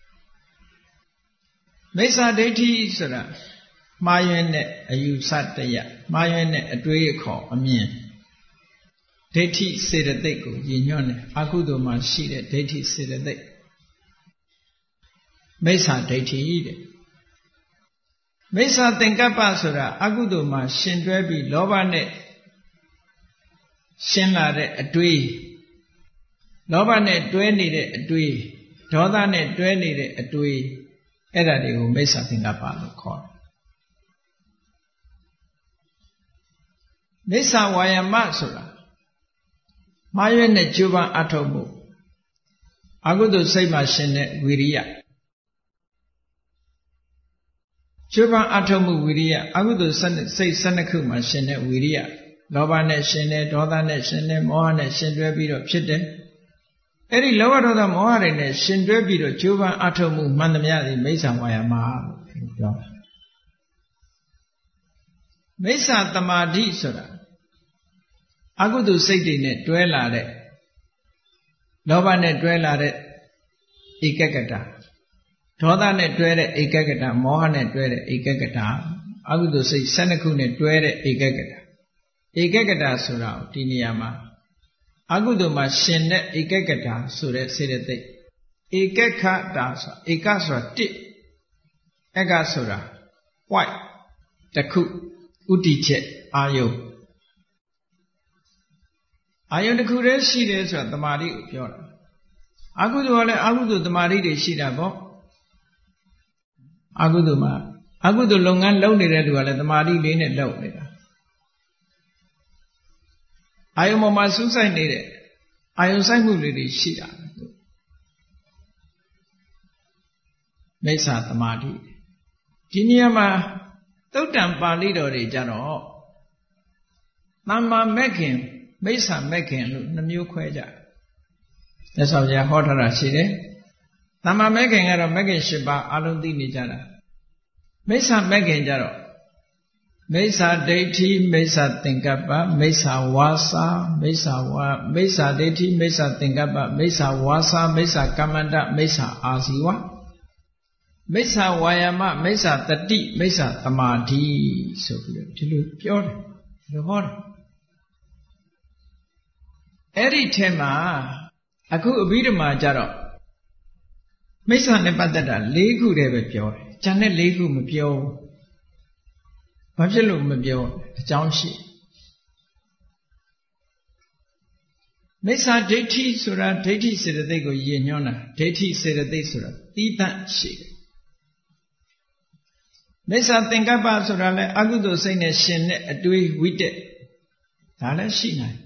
မိစ္ဆာဒိဋ္ဌိဆိုတာမှားယွင်းတဲ့အယူဆတရားမှားယွင်းတဲ့အတွေးအခေါ်အမြင်ဒိဋ္ဌိစေတသိက်ကိုရည်ညွှန်းတယ်အကုသိုလ်မှာရှိတဲ့ဒိဋ္ဌိစေတသိက်မိစ္ဆာဒိဋ္ဌိတဲ့မိစ္ဆာသင်္ကပ္ပဆိုတာအကုသိုလ်မှာရှင်တွဲပြီးလောဘနဲ့ရှင်းလာတဲ့အတွေးလောဘနဲ့တွဲနေတဲ့အတွေးဒေါသနဲ့တွဲနေတဲ့အတွေးအဲ့ဒါတွေကိုမိစ္ဆာသင်္ကပ္ပလို့ခေါ်တယ်မိစ္ဆာဝါယာမဆိုတာမှားရွက်တဲ့ကြိုးပမ်းအထောက်မှုအကုသိုလ်စိတ်မှာရှင်တဲ့ဝိရိယကြိုးပမ်းအထောက်မှုဝိရိယအကုသိုလ်စိတ်12ခုမှာရှင်တဲ့ဝိရိယလောဘနဲ့ရှင်တဲ့ဒေါသနဲ့ရှင်တဲ့မောဟနဲ့ရှင်တွဲပြီးတော့ဖြစ်တယ်အဲ့ဒီလောဘဒေါသမောဟတွေနဲ့ရှင်တွဲပြီးတော့ကြိုးပမ်းအထောက်မှုမှန်သမျှဒီမိစ္ဆာဝါယာမလို့ပြောတယ်မိစ္ဆာသမာဓိဆိုတာအကုသိုလ်စိတ်တွေနဲ့တွဲလာတဲ့လောဘနဲ့တွဲလာတဲ့ဧကဂတဒေါသနဲ့တွဲတဲ့ဧကဂတမောဟနဲ့တွဲတဲ့ဧကဂတအကုသိုလ်စိတ်12ခုနဲ့တွဲတဲ့ဧကဂတဧကဂတဆိုတာဒီနေရာမှာအကုသိုလ်မှာရှင်တဲ့ဧကဂတဆိုတဲ့စေတသိက်ဧကခတာဆိုတာဧကဆိုတာတစ်အကဆိုတာ point တစ်ခုဥတီချက်အာယုတစ်ခုတည်းရှိတယ်ဆိုတာတမာတိကိုပြောတာအကုသိုလ်ကလည်းအကုသိုလ်တမာတိတွေရှိတာပေါ့အကုသိုလ်မှာအကုသိုလ်လုပ်ငန်းလုပ်နေတဲ့လူကလည်းတမာတိလေးနဲ့လုပ်နေတာအာယုပေါ်မှာစူးစိုက်နေတဲ့အာယုစိုက်မှုတွေရှိတာမိစ္ဆာသမာဓိဒီနေရာမှာသုတ်တံပါဠိတော်တွေကြတော့သမ္မာမဲ့ခင်မိစ္ဆာမဲ့ခင်လို့နှမျိုးခွဲကြတယ်ဆောက်ရဟောထားတာရှိတယ်သမ္မာမဲ့ခင်ကတော့မဲ့ခင်၈ပါးအလုံးသိနေကြတာမိစ္ဆာမဲ့ခင်ကြတော့မိစ္ဆာဒိဋ္ဌိမိစ္ဆာသင်္ကပ္ပမိစ္ဆာဝါစာမိစ္ဆာဒိဋ္ဌိမိစ္ဆာသင်္ကပ္ပမိစ္ဆာဝါစာမိစ္ဆာကမ္မန္တမိစ္ဆာအာဇီဝမိစ္ဆာဝါယာမမိစ္ဆာတတိမိစ္ဆာသမာဓိဆိုပြီးတော့ဒီလိုပြောတယ်ဒီလိုဟောတယ်အဲ့ဒီထဲမှာအခုအဘိဓမ္မာကြတော့မိစ္ဆာနဲ့ပတ်သက်တာ၄ခုတည်းပဲပြောတယ်ကျန်တဲ့၄ခုမပြောဘူးဘာဖြစ်လို့မပြောအကြောင်းရှိမိစ္ဆာဒိဋ္ဌိဆိုတာဒိဋ္ဌိစေတသိက်ကိုရည်ညွှန်းတာဒိဋ္ဌိစေတသိက်ဆိုတာသီးသန့်ရှိတယ်မိစ္ဆာသင်္ကပ္ပဆိုတာလည်းအကုသိုလ်စိတ်နဲ့ရှင်တဲ့အတွေးဝိတက်ဒါလည်းရှိနိုင်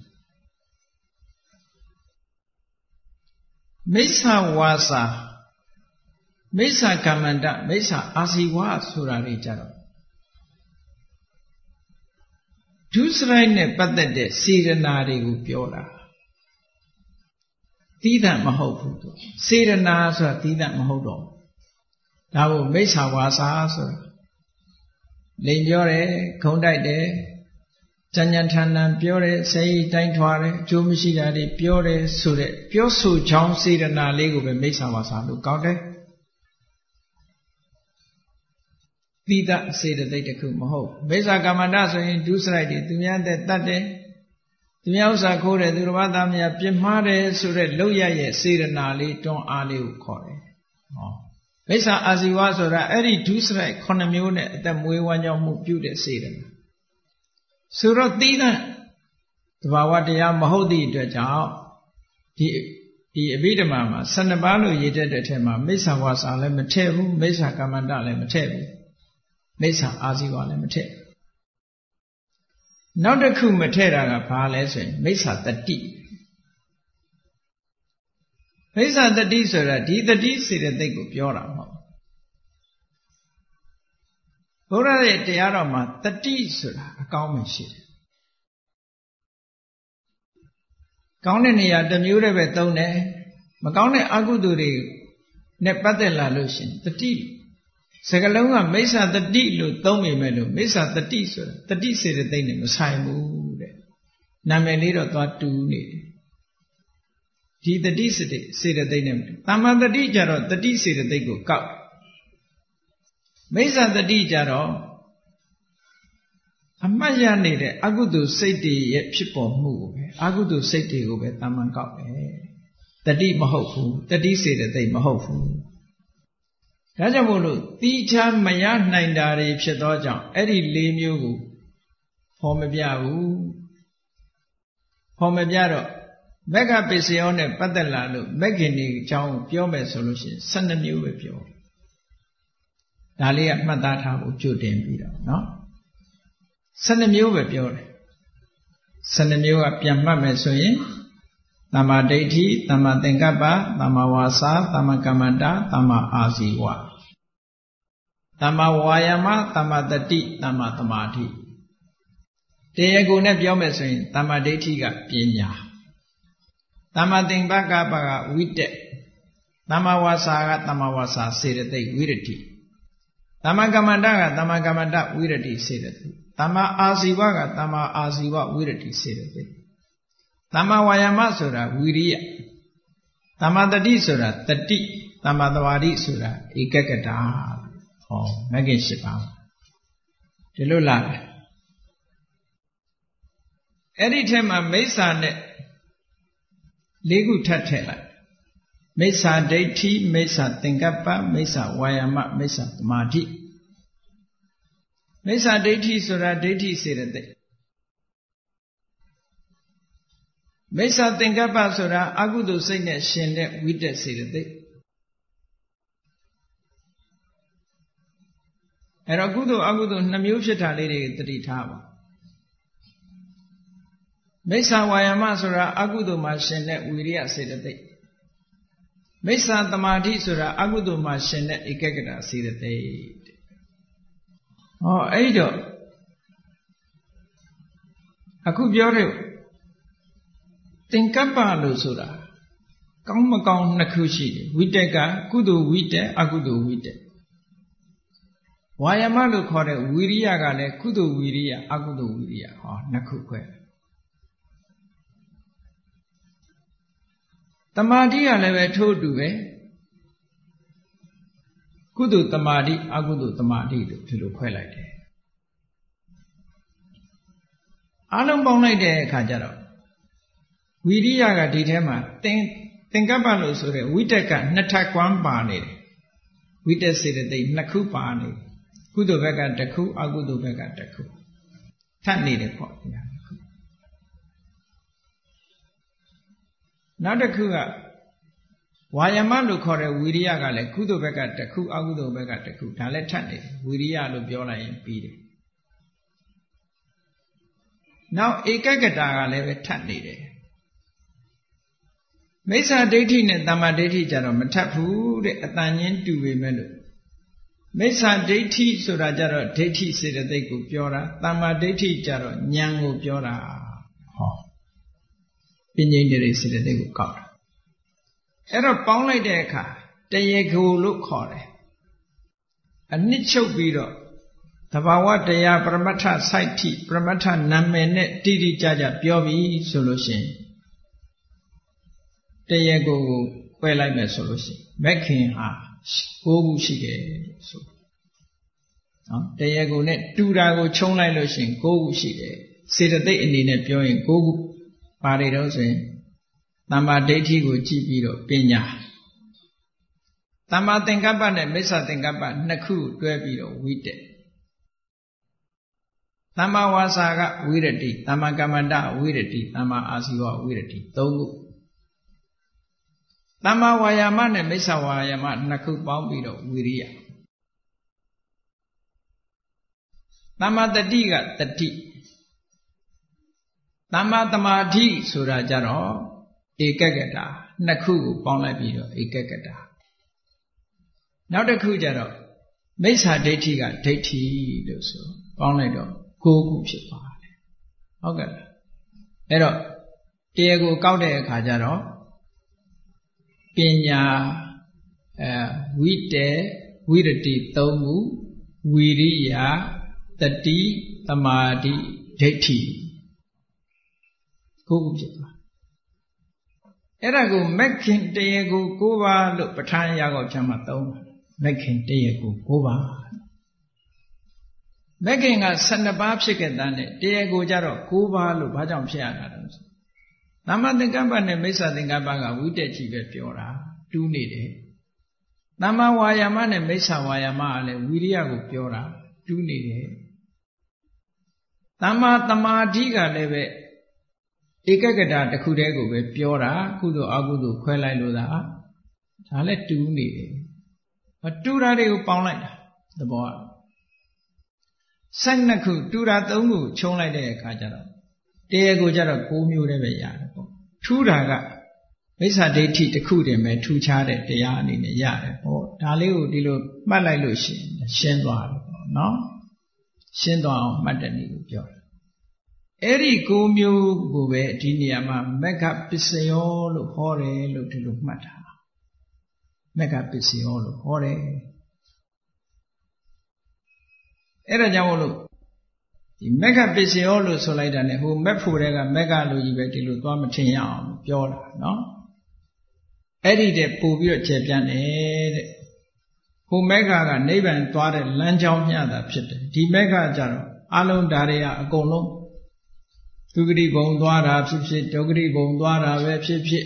မိစ္ဆာဝါစာမိစ္ဆာကမ္မန္တမိစ္ဆာအာဇီဝဆိုတာတွေကြတော့ဒုစရိုက်နဲ့ပတ်သက်တဲ့စေရနာတွေကိုပြောတာသီးသန့်မဟုတ်ဘူးသူစေရနာဆိုတာသီးသန့်မဟုတ်တော့ဒါကိုမိစ္ဆာဝါစာဆိုတာလိန်ပြောတယ်ခုံတိုက်တယ်ကြံ့ကြံ့ထန်ထန်ပြောတယ်စိတ်တိုင်းထွားတယ်အကျိုးမရှိတာတွေပြောတယ်ဆိုတဲ့ပြောဆိုချောင်းစေရနာလေးကိုပဲမိစ္ဆာဝါစာလို့ကောင်းတယ်သီးသန့်စေတသိက်တစ်ခုမဟုတ်မိစ္ဆာကမ္မန္တဆိုရင်ဒုစရိုက်တွေသူများတဲ့တတ်တယ်သူများဥစ္စာခိုးတယ်သူတစ်ပါးသားများပြစ်မှားတယ်ဆိုတဲ့လောက်ရရဲ့စေရနာလေးတွန်းအားလေးကိုခေါ်တယ်ဟောမိစ္ဆာအာဇီဝဆိုတာအဲ့ဒီဒုစရိုက်9မျိုးနဲ့အသက်မွေးဝမ်းကြောင်းမှုပြုတဲ့စေရနာဆိုတော့သီးသန့်သဘာဝတရားမဟုတ်သည့်အတွက်ကြောင့်ဒီအဘိဓမ္မာမှာ12ပါးလို့ရေးတဲ့အထက်မှာမိစ္ဆာဝါစာလည်းမထည့်ဘူးမိစ္ဆာကမ္မန္တလည်းမထည့်ဘူးမိစ္ဆာအာဇီဝလည်းမထည့်နောက်တစ်ခုမထည့်တာကဘာလဲဆိုရင်မိစ္ဆာတတိမိစ္ဆာတတိဆိုတာဒီတတိစေတသိက်ကိုပြောတာမဟုတ်ဘုရားရဲ့တရားတော်မှာတတိဆိုတာအကောင်းမှရှိတယ်ကောင်းတဲ့နေရာတစ်မျိုးတည်းပဲသုံးတယ်မကောင်းတဲ့အကုသိုလ်တွေနဲ့ပတ်သက်လာလို့ရှင်တတိစကလုံးကမိစ္ဆာတတိလို့သုံးမိမဲ့လို့မိစ္ဆာတတိဆိုတာတတိစေတသိက်နဲ့မဆိုင်ဘူးတဲ့နာမည်လေးတော့သွားတူနေတယ်ဒီတတိစေတသိက်နဲ့သမ္မာတတိကြတော့တတိစေတသိက်ကိုကောက်မိစ္ဆာတတိကြတော့အမှတ်ရနေတဲ့အကုသိုလ်စိတ်တွေရဲ့ဖြစ်ပေါ်မှုကိုပဲအကုသိုလ်စိတ်တွေကိုပဲတမန်ကောက်တယ်တတိမဟုတ်ဘူးတတိစေတသိက်မဟုတ်ဘူးဒါကြောင့်မို့လို့တိချာမရနိုင်တာတွေဖြစ်သောကြောင့်အဲ့ဒီ၄မျိုးကိုဖော်မပြဘူးဖော်မပြတော့မက္ခပစ္စယောနဲ့ပတ်သက်လာလို့မက္ခင်ဒီအကြောင်းပြောမယ်ဆိုလို့ရှိရင်12မျိုးပဲပြောဒါလေးကမှတ်သားထားဖို့ကြိုတင်ပြီးတော့နော်12မျိုးပဲပြောတယ်12မျိုးကပြန်မှတ်မယ်ဆိုရင်သမ္မာဒိဋ္ဌိသမ္မာသင်္ကပ္ပသမ္မာဝါစာသမ္မာကမ္မန္တသမ္မာအာဇီဝသမ္မာဝါယာမသမ္မာတတိသမ္မာသမာဓိတရားကိုနဲ့ပြောမယ်ဆိုရင်သမ္မာဒိဋ္ဌိကပညာသမ္မာသင်္ကပ္ပကဝိတက်သမ္မာဝါစာကသမ္မာဝါစာစေတသိက်ဝိရတိသမ္မာကမ္မန္တကသမ္မာကမ္မန္တဝိရတိစေတသိက်သမ္မာအာဇီဝကသမ္မာအာဇီဝဝိရတိစေတသိက်သမ္မာဝါယာမဆိုတာဝိရိယသမ္မာတတိဆိုတာတတိသမ္မာသမာဓိဆိုတာဧကဂတဟောမဂ္ဂင်၈ပါးဒီလိုလာတယ်အဲ့ဒီထဲမှာမိစ္ဆာနဲ့၄ခုထပ်ထည့်လိုက်မိစ္ဆာဒိဋ္ဌိမိစ္ဆာသင်္ကပ္ပမိစ္ဆာဝါယာမမိစ္ဆာသမာဓိမိစ္ဆာဒိဋ္ဌိဆိုတာဒိဋ္ဌိစေတသိက်မိစ္ဆာသင်္ကပ္ပဆိုတာအကုသိုလ်စိတ်နဲ့ရှင်တဲ့ဝိတက်စေတသိက်အဲ့တော့ကုသိုလ်အကုသိုလ်2မျိုးဖြစ်တာလေးတွေသတိထားပါမိစ္ဆာဝါယာမဆိုတာအကုသိုလ်မှာရှင်တဲ့ဝိရိယစေတသိက်မိစ္ဆာသမာဓိဆိုတာအကုသိုလ်မှာရှင်တဲ့ဧကဂတစေတသိက်ဟောအဲ့တော့အခုပြောတဲ့သင်္ကပ္ပလို့ဆိုတာကောင်းမကောင်း2ခုရှိတယ်ဝိတက်ကကုသိုလ်ဝိတက်အကုသိုလ်ဝိတက်ဝါယာမလို့ခေါ်တဲ့ဝိရိယကလည်းကုသိုလ်ဝိရိယအကုသိုလ်ဝိရိယဟော2ခုခွဲတမာတိကလည်းပဲထို့အတူပဲကုသိုလ်တမာတိအကုသိုလ်တမာတိလို့ဒီလိုခွဲလိုက်တယ်အားလုံးပေါင်းလိုက်တဲ့အခါကျတော့ဝိရိယကဒီထဲမှာသင်္ကပ္ပလို့ဆိုတဲ့ဝိတက်က2ထပ်ကွမ်းပါနေတယ်ဝိတက်စေတသိက်2ခုပါနေတယ်ကုသိုလ်ဘက်က1ခုအကုသိုလ်ဘက်က1ခုထပ်နေတယ်ပေါ့နောက်တစ်ခုကဝါယာမလို့ခေါ်တဲ့ဝိရိယကလည်းကုသိုလ်ဘက်က1ခုအကုသိုလ်ဘက်က1ခုဒါလည်းထပ်နေတယ်ဝိရိယလို့ပြောလိုက်ရင်ပြီးတယ်နောက်ဧကဂတကလည်းပဲထပ်နေတယ်မိစ္ဆာဒိဋ္ဌိနဲ့သမ္မာဒိဋ္ဌိကြတော့မထပ်ဘူးတဲ့အတန်ချင်းတူပေမဲ့လို့မိစ္ဆာဒိဋ္ဌိဆိုတာကြတော့ဒိဋ္ဌိစေတသိက်ကိုပြောတာသမ္မာဒိဋ္ဌိကြတော့ဉာဏ်ကိုပြောတာဟောပညာဉာဏ်တွေစေတသိက်ကိုကောက်တာအဲ့တော့ပေါင်းလိုက်တဲ့အခါတရေကိုလို့ခေါ်တယ်အနှစ်ချုပ်ပြီးတော့သဘာဝတရားပရမတ္ထစိုက်ထိပရမတ္ထနာမည်နဲ့တိတိကျကျပြောပြီးဆိုလို့ရှိရင်တရေကိုပယ်လိုက်မယ်ဆိုလို့ရှိရင်မက္ခင်ဟာ9ခုရှိတယ်ဆိုနော်တရေကိုနဲ့တူတာကိုခြုံလိုက်လို့ရှိရင်9ခုရှိတယ်စေတသိက်အနေနဲ့ပြောရင်9ခုပါတွေတော့ဆိုရင်သမ္မာဒိဋ္ဌိကိုကြည့်ပြီးတော့ပညာသမ္မာသင်္ကပ္ပနဲ့မိစ္ဆာသင်္ကပ္ပ2ခုတွဲပြီးတော့ဝိတက်သမ္မာဝါစာကဝိရတိသမ္မာကမ္မန္တဝိရတိသမ္မာအာဇီဝဝိရတိ3ခုသမ္မာဝါယာမနဲ့မိစ္ဆာဝါယာမ2ခုပေါင်းပြီးတော့ဝိရိယသမ္မာတတိကတတိသမ္မာသမာဓိဆိုတာကြတော့ဧကဂတ2ခုကိုပေါင်းလိုက်ပြီးတော့ဧကဂတနောက်တစ်ခုကြတော့မိစ္ဆာဒိဋ္ဌိကဒိဋ္ဌိလို့ဆိုပေါင်းလိုက်တော့9ခုဖြစ်ပါတယ်ဟုတ်ကဲ့အဲ့တော့တရားကိုကောက်တဲ့အခါကျတော့ပညာဝိတေဝိရတိသုံးခုဝီရိယတတိသမာဓိဒိဋ္ဌိကိုဖြစ်သွားအဲ့ဒါကိုမက်ခင်တရားကို၉ပါးလို့ပဋ္ဌာန်းရာကောကျမ်းမှာသုံးမက်ခင်တရားကို၉ပါးမက်ခင်က12ပါးဖြစ်ခဲ့တဲ့တရားကိုကြတော့9ပါးလို့ဘာကြောင့်ဖြစ်ရတာလဲသမ္မာသင်္ကပ္ပနဲ့မိစ္ဆာသင်္ကပ္ပကဝိတက်ကြီးပဲပြောတာတူးနေတယ်သမ္မာဝါယာမနဲ့မိစ္ဆာဝါယာမကလည်းဝိရိယကိုပြောတာတူးနေတယ်သမ္မာသမာဓိကလည်းပဲဧကဂတတစ်ခုတည်းကိုပဲပြောတာကုသိုလ်အကုသိုလ်ခွဲလိုက်လို့ဒါလည်းတူးနေတယ်တူးတာတွေကိုပေါင်းလိုက်တာသဘောက12ခုတူတာ3ခုချုံလိုက်တဲ့အခါကျတော့တရားကိုကျတော့6မျိုးတည်းပဲရတယ်ပေါ့ထူးတာကမိစ္ဆာဒိဋ္ဌိတစ်ခုတည်းပဲထူးခြားတဲ့တရားအနေနဲ့ရတယ်ပေါ့ဒါလေးကိုဒီလိုမှတ်လိုက်လို့ရှင်းသွားတယ်ပေါ့နော်ရှင်းသွားအောင်မှတ်တဲ့နည်းကိုပြောတယ်အဲ့ဒီ6မျိုးကိုပဲဒီနေရာမှာမက္ခပစ္စယောလို့ဟောတယ်လို့ဒီလိုမှတ်တာမက္ခပစ္စယောလို့ဟောတယ်အဲ့ဒါကြောင့်မို့လို့ဒီမက္ခပစ္စယောလို့ဆိုလိုက်တာ ਨੇ ဟိုမက်ဖို့တဲ့ကမက္ခလို့ကြီးပဲဒီလိုသွားမထင်ရအောင်ပြောတာနော်အဲ့ဒီတဲ့ပို့ပြီးတော့ကျေပြန့်တယ်တဲ့ဟိုမက္ခကနိဗ္ဗာန်သွားတဲ့လမ်းကြောင်းမျှတာဖြစ်တယ်ဒီမက္ခကြတော့အလုံးဓာတွေကအကုန်လုံးဒုက္ခတိဘုံသွားတာဖြစ်ဖြစ်ဒုက္ခတိဘုံသွားတာပဲဖြစ်ဖြစ်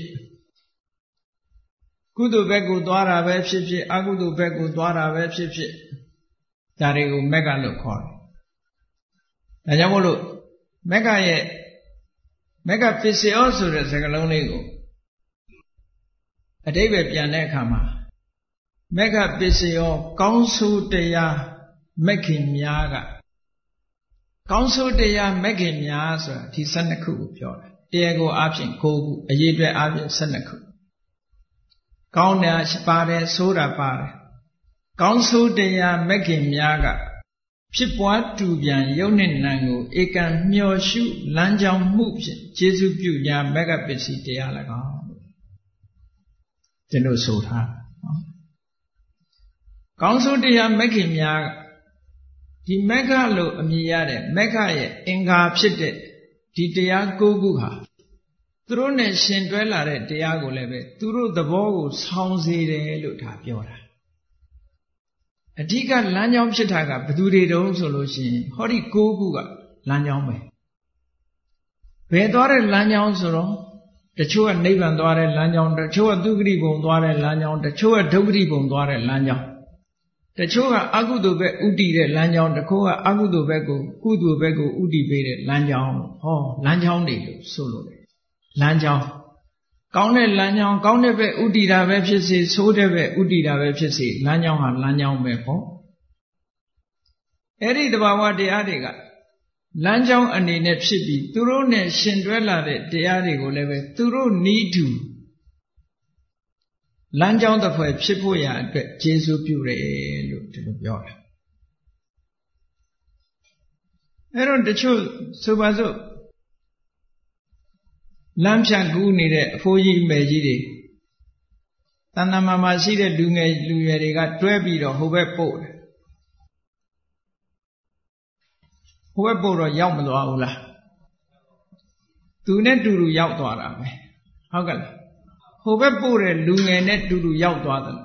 ကုသိုလ်ဘက်ကိုသွားတာပဲဖြစ်ဖြစ်အကုသိုလ်ဘက်ကိုသွားတာပဲဖြစ်ဖြစ်ဒါတွေကိုမက္ခလို့ခေါ်တယ်ဒါကြောင့်မို့လို့မက္ခရဲ့မက္ခပစ္စယောဆိုတဲ့စကားလုံးလေးကိုအဓိပ္ပာယ်ပြန်တဲ့အခါမှာမက္ခပစ္စယောကောင်းဆိုးတရားမက္ခင်များကကောင်းဆိုးတရားမက္ခင်များဆိုတာဒီ12ခုကိုပြောတယ်တရားကိုအပြင်9ခုအရေးအတွက်အပြင်12ခုကောင်းတာပါတယ်ဆိုးတာပါတယ်ကောင်းဆိုးတရားမက္ခင်များကဖြစ်ပွားတူပြန်ယုတ်နဲ့နံကိုဧကံမျှော်ရှုလမ်းကြောင်းမှုဖြင့်ကျေစုပြုညာမက္ခပစ္စည်းတရား၎င်းဒီလိုဆိုထားနော်ကောင်းဆိုးတရားမက္ခင်များဒီမက္ခလို့အမည်ရတဲ့မက္ခရဲ့အင်္ဂါဖြစ်တဲ့ဒီတရား9ခုဟာသူတို့နဲ့ရှင်တွဲလာတဲ့တရားကိုလည်းပဲသူတို့သဘောကိုဆောင်းစေတယ်လို့ဒါပြောတာအဓိကလမ်းကြောင်းဖြစ်တာကဘယ်သူတွေတုံးဆိုလို့ရှိရင်ဟောဒီ9ခုကလမ်းကြောင်းပဲဘယ်သွားတဲ့လမ်းကြောင်းဆိုတော့တချို့ကနိဗ္ဗာန်သွားတဲ့လမ်းကြောင်းတချို့ကဒုက္ခတိဘုံသွားတဲ့လမ်းကြောင်းတချို့ကဒုက္ခတိဘုံသွားတဲ့လမ်းကြောင်းတချို့ကအကုသိုလ်ဘက်ဥတည်တဲ့လမ်းကြောင်းတချို့ကအကုသိုလ်ဘက်ကိုကုသိုလ်ဘက်ကိုဥတည်ပေးတဲ့လမ်းကြောင်းဟောလမ်းကြောင်းတွေလို့ဆိုလို့တယ်လမ်းကြောင်းကောင်းတဲ့လမ်းကြောင်းကောင်းတဲ့ဘက်ဥတည်တာပဲဖြစ်စေဆိုးတဲ့ဘက်ဥတည်တာပဲဖြစ်စေလမ်းကြောင်းဟာလမ်းကြောင်းပဲပေါ့အဲ့ဒီတဘာဝတရားတွေကလမ်းကြောင်းအနေနဲ့ဖြစ်ပြီးသူတို့နဲ့ရှင်တွဲလာတဲ့တရားတွေကိုလည်းပဲသူတို့နီးတူလမ်းကြောင်းတစ်ဖွဲ့ဖြစ်ဖို့ရာအတွက်ကျေးဇူးပြုတယ်လို့ဒီလိုပြောတာအဲ့တော့တချို့ဆိုပါစို့လမ်းဖြတ်ကူးနေတဲ့အဖိုးကြီးမယ်ကြီးတွေတဏ္ဍာမှာရှိတဲ့လူငယ်လူရွယ်တွေကတွဲပြီးတော့ဟိုဘက်ပို့တယ်ဟိုဘက်ပို့တော့ရောက်မသွားဘူးလားသူနဲ့တူတူရောက်သွားတာပဲဟုတ်ကဲ့လားဟိုဘက်ပို့တဲ့လူငယ်နဲ့တူတူရောက်သွားတယ်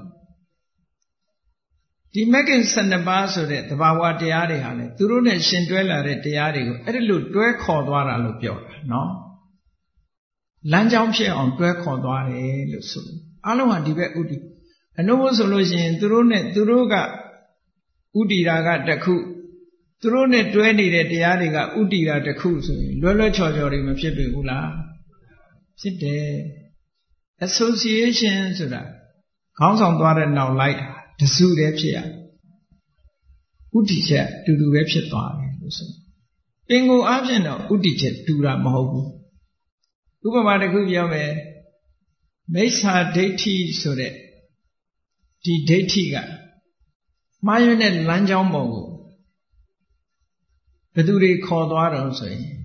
ဒီမဂ္ဂင်12ပါးဆိုတဲ့တဘာဝတရားတွေဟာလေသူတို့နဲ့ရှင်တွဲလာတဲ့တရားတွေကိုအဲ့ဒီလိုတွဲခေါ်သွားတာလို့ပြောတာနော်လမ်းကြောင်းဖြစ်အောင်တွဲခေါ်သွားတယ်လို့ဆိုအားလုံးဟာဒီဘက်ဥတည်အနုဘဆိုလို့ရှိရင်သူတို့နဲ့သူတို့ကဥတည်တာကတစ်ခုသူတို့နဲ့တွဲနေတဲ့တရားတွေကဥတည်တာတစ်ခုဆိုရင်လွယ်လွယ်ချော်ချော်တွေမဖြစ်ပြီဘူးလားဖြစ်တယ် association ဆိုတာခေါင်းဆောင်သွားတဲ့နောက်လိုက်တာတစုတည်းဖြစ်ရဥတည်ချက်တူတူပဲဖြစ်သွားတယ်လို့ဆိုပင်ကိုအားဖြင့်တော့ဥတည်ချက်တူတာမဟုတ်ဘူးဥပမာတစ်ခုပြောမယ်မိစ္ဆာဒိဋ္ဌိဆိုတဲ့ဒီဒိဋ္ဌိကမှားယွင်းတဲ့လမ်းကြောင်းပေါ်ကိုဘယ်သူတွေခေါ်သွားတော့ဆိုရင်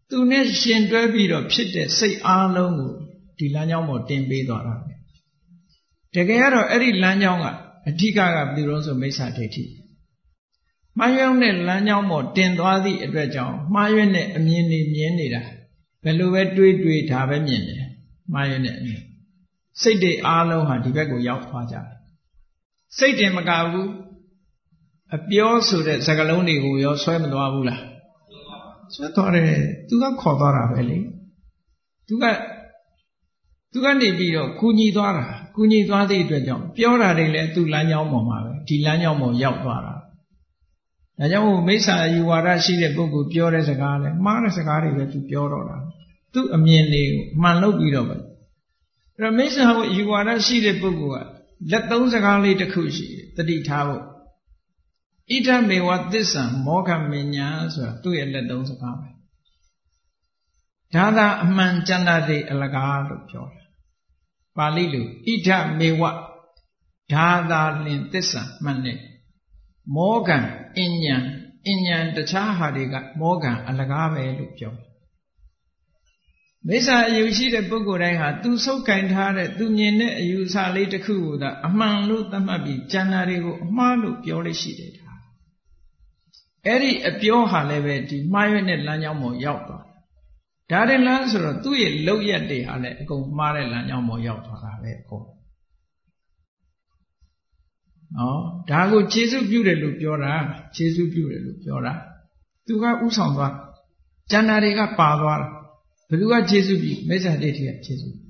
သူနဲ့ရှင်တွဲပြီးတော့ဖြစ်တဲ့စိတ်အားလုံးကိုဒီလမ်းကြောင်းပေါ်တင်ပေးသွားတာပဲတကယ်ကတော့အဲ့ဒီလမ်းကြောင်းကအဓိကကဘယ်လိုလဲဆိုမိစ္ဆာဒိဋ္ဌိမှားယွင်းတဲ့လမ်းကြောင်းပေါ်တင်သွားသည့်အတွက်ကြောင့်မှားယွင်းတဲ့အမြင်တွေမြင်နေတာဘယ်လိုပဲတွေးတွေးဒါပဲမြင်တယ်မှားယွင်းတဲ့အမြင်စိတ်တွေအားလုံးဟာဒီဘက်ကိုရောက်သွားကြတယ်စိတ်တင်မကဘူးအပြောဆိုတဲ့စကားလုံးတွေကိုရောဆွဲမသွားဘူးလားဆွဲသွားတယ်သူကခေါ်သွားတာပဲလေသူကနေပြီးတော့ကူညီသွားတာကူညီသွားသည့်အတွက်ကြောင့်ပြောတာတွေလည်းသူ့လမ်းကြောင်းပေါ်မှာပဲဒီလမ်းကြောင်းပေါ်ရောက်သွားတာဒါကြောင့်မိစ္ဆာယူဝါဒရှိတဲ့ပုဂ္ဂိုလ်ပြောတဲ့စကားလည်းမှားတဲ့စကားတွေပဲသူပြောတော့တာသူ့အမြင်တွေကိုမှန်လုပ်ပြီးတော့ပဲအဲ့တော့မိစ္ဆာယူဝါဒရှိတဲ့ပုဂ္ဂိုလ်ကလက်သုံးစကားလေးတစ်ခုရှိတယ်တတိထားဖို့ဣဒမေဝသစ္ဆံမောဃမညာဆိုတာသူ့ရဲ့လက်သုံးစကားပဲဒါသာအမှန်ကျန်တာတွေအလကားလို့ပြောတာပါဠိလိုဣဒမေဝဒါသာလင်သစ္စာမှန်တယ်မောဃံအဉ္ဉံတခြားဟာတွေကမောဃံအလကားပဲလို့ပြောတယ်မိစ္ဆာအယူရှိတဲ့ပုဂ္ဂိုလ်တိုင်းဟာသူဆုပ်ကင်ထားတဲ့သူမြင်တဲ့အယူအဆလေးတစ်ခုကိုသာအမှန်လို့သတ်မှတ်ပြီးကျန်တာတွေကိုအမှားလို့ပြောလို့ရှိတယ်ဒါအဲ့ဒီအပြောဟာလည်းပဲဒီမှားရွက်တဲ့လမ်းကြောင်းပေါ်ရောက်သွားဒါတွေလမ်းဆိုတော့သူ့ရဲ့လောက်ရက်တွေဟာလည်းအကုန်မှားတဲ့လမ်းကြောင်းပေါ်ရောက်သွားတာပဲအကုန်ဒါကိုခြေဆုပ်ပြုတယ်လို့ပြောတာခြေဆုပ်ပြုတယ်လို့ပြောတာသူကဥဆောင်သွားကျန်တာတွေကပါသွားတာဘယ်သူကခြေဆုပ်ပြုမိစ္ဆာဒိဋ္ဌိကခြေဆုပ်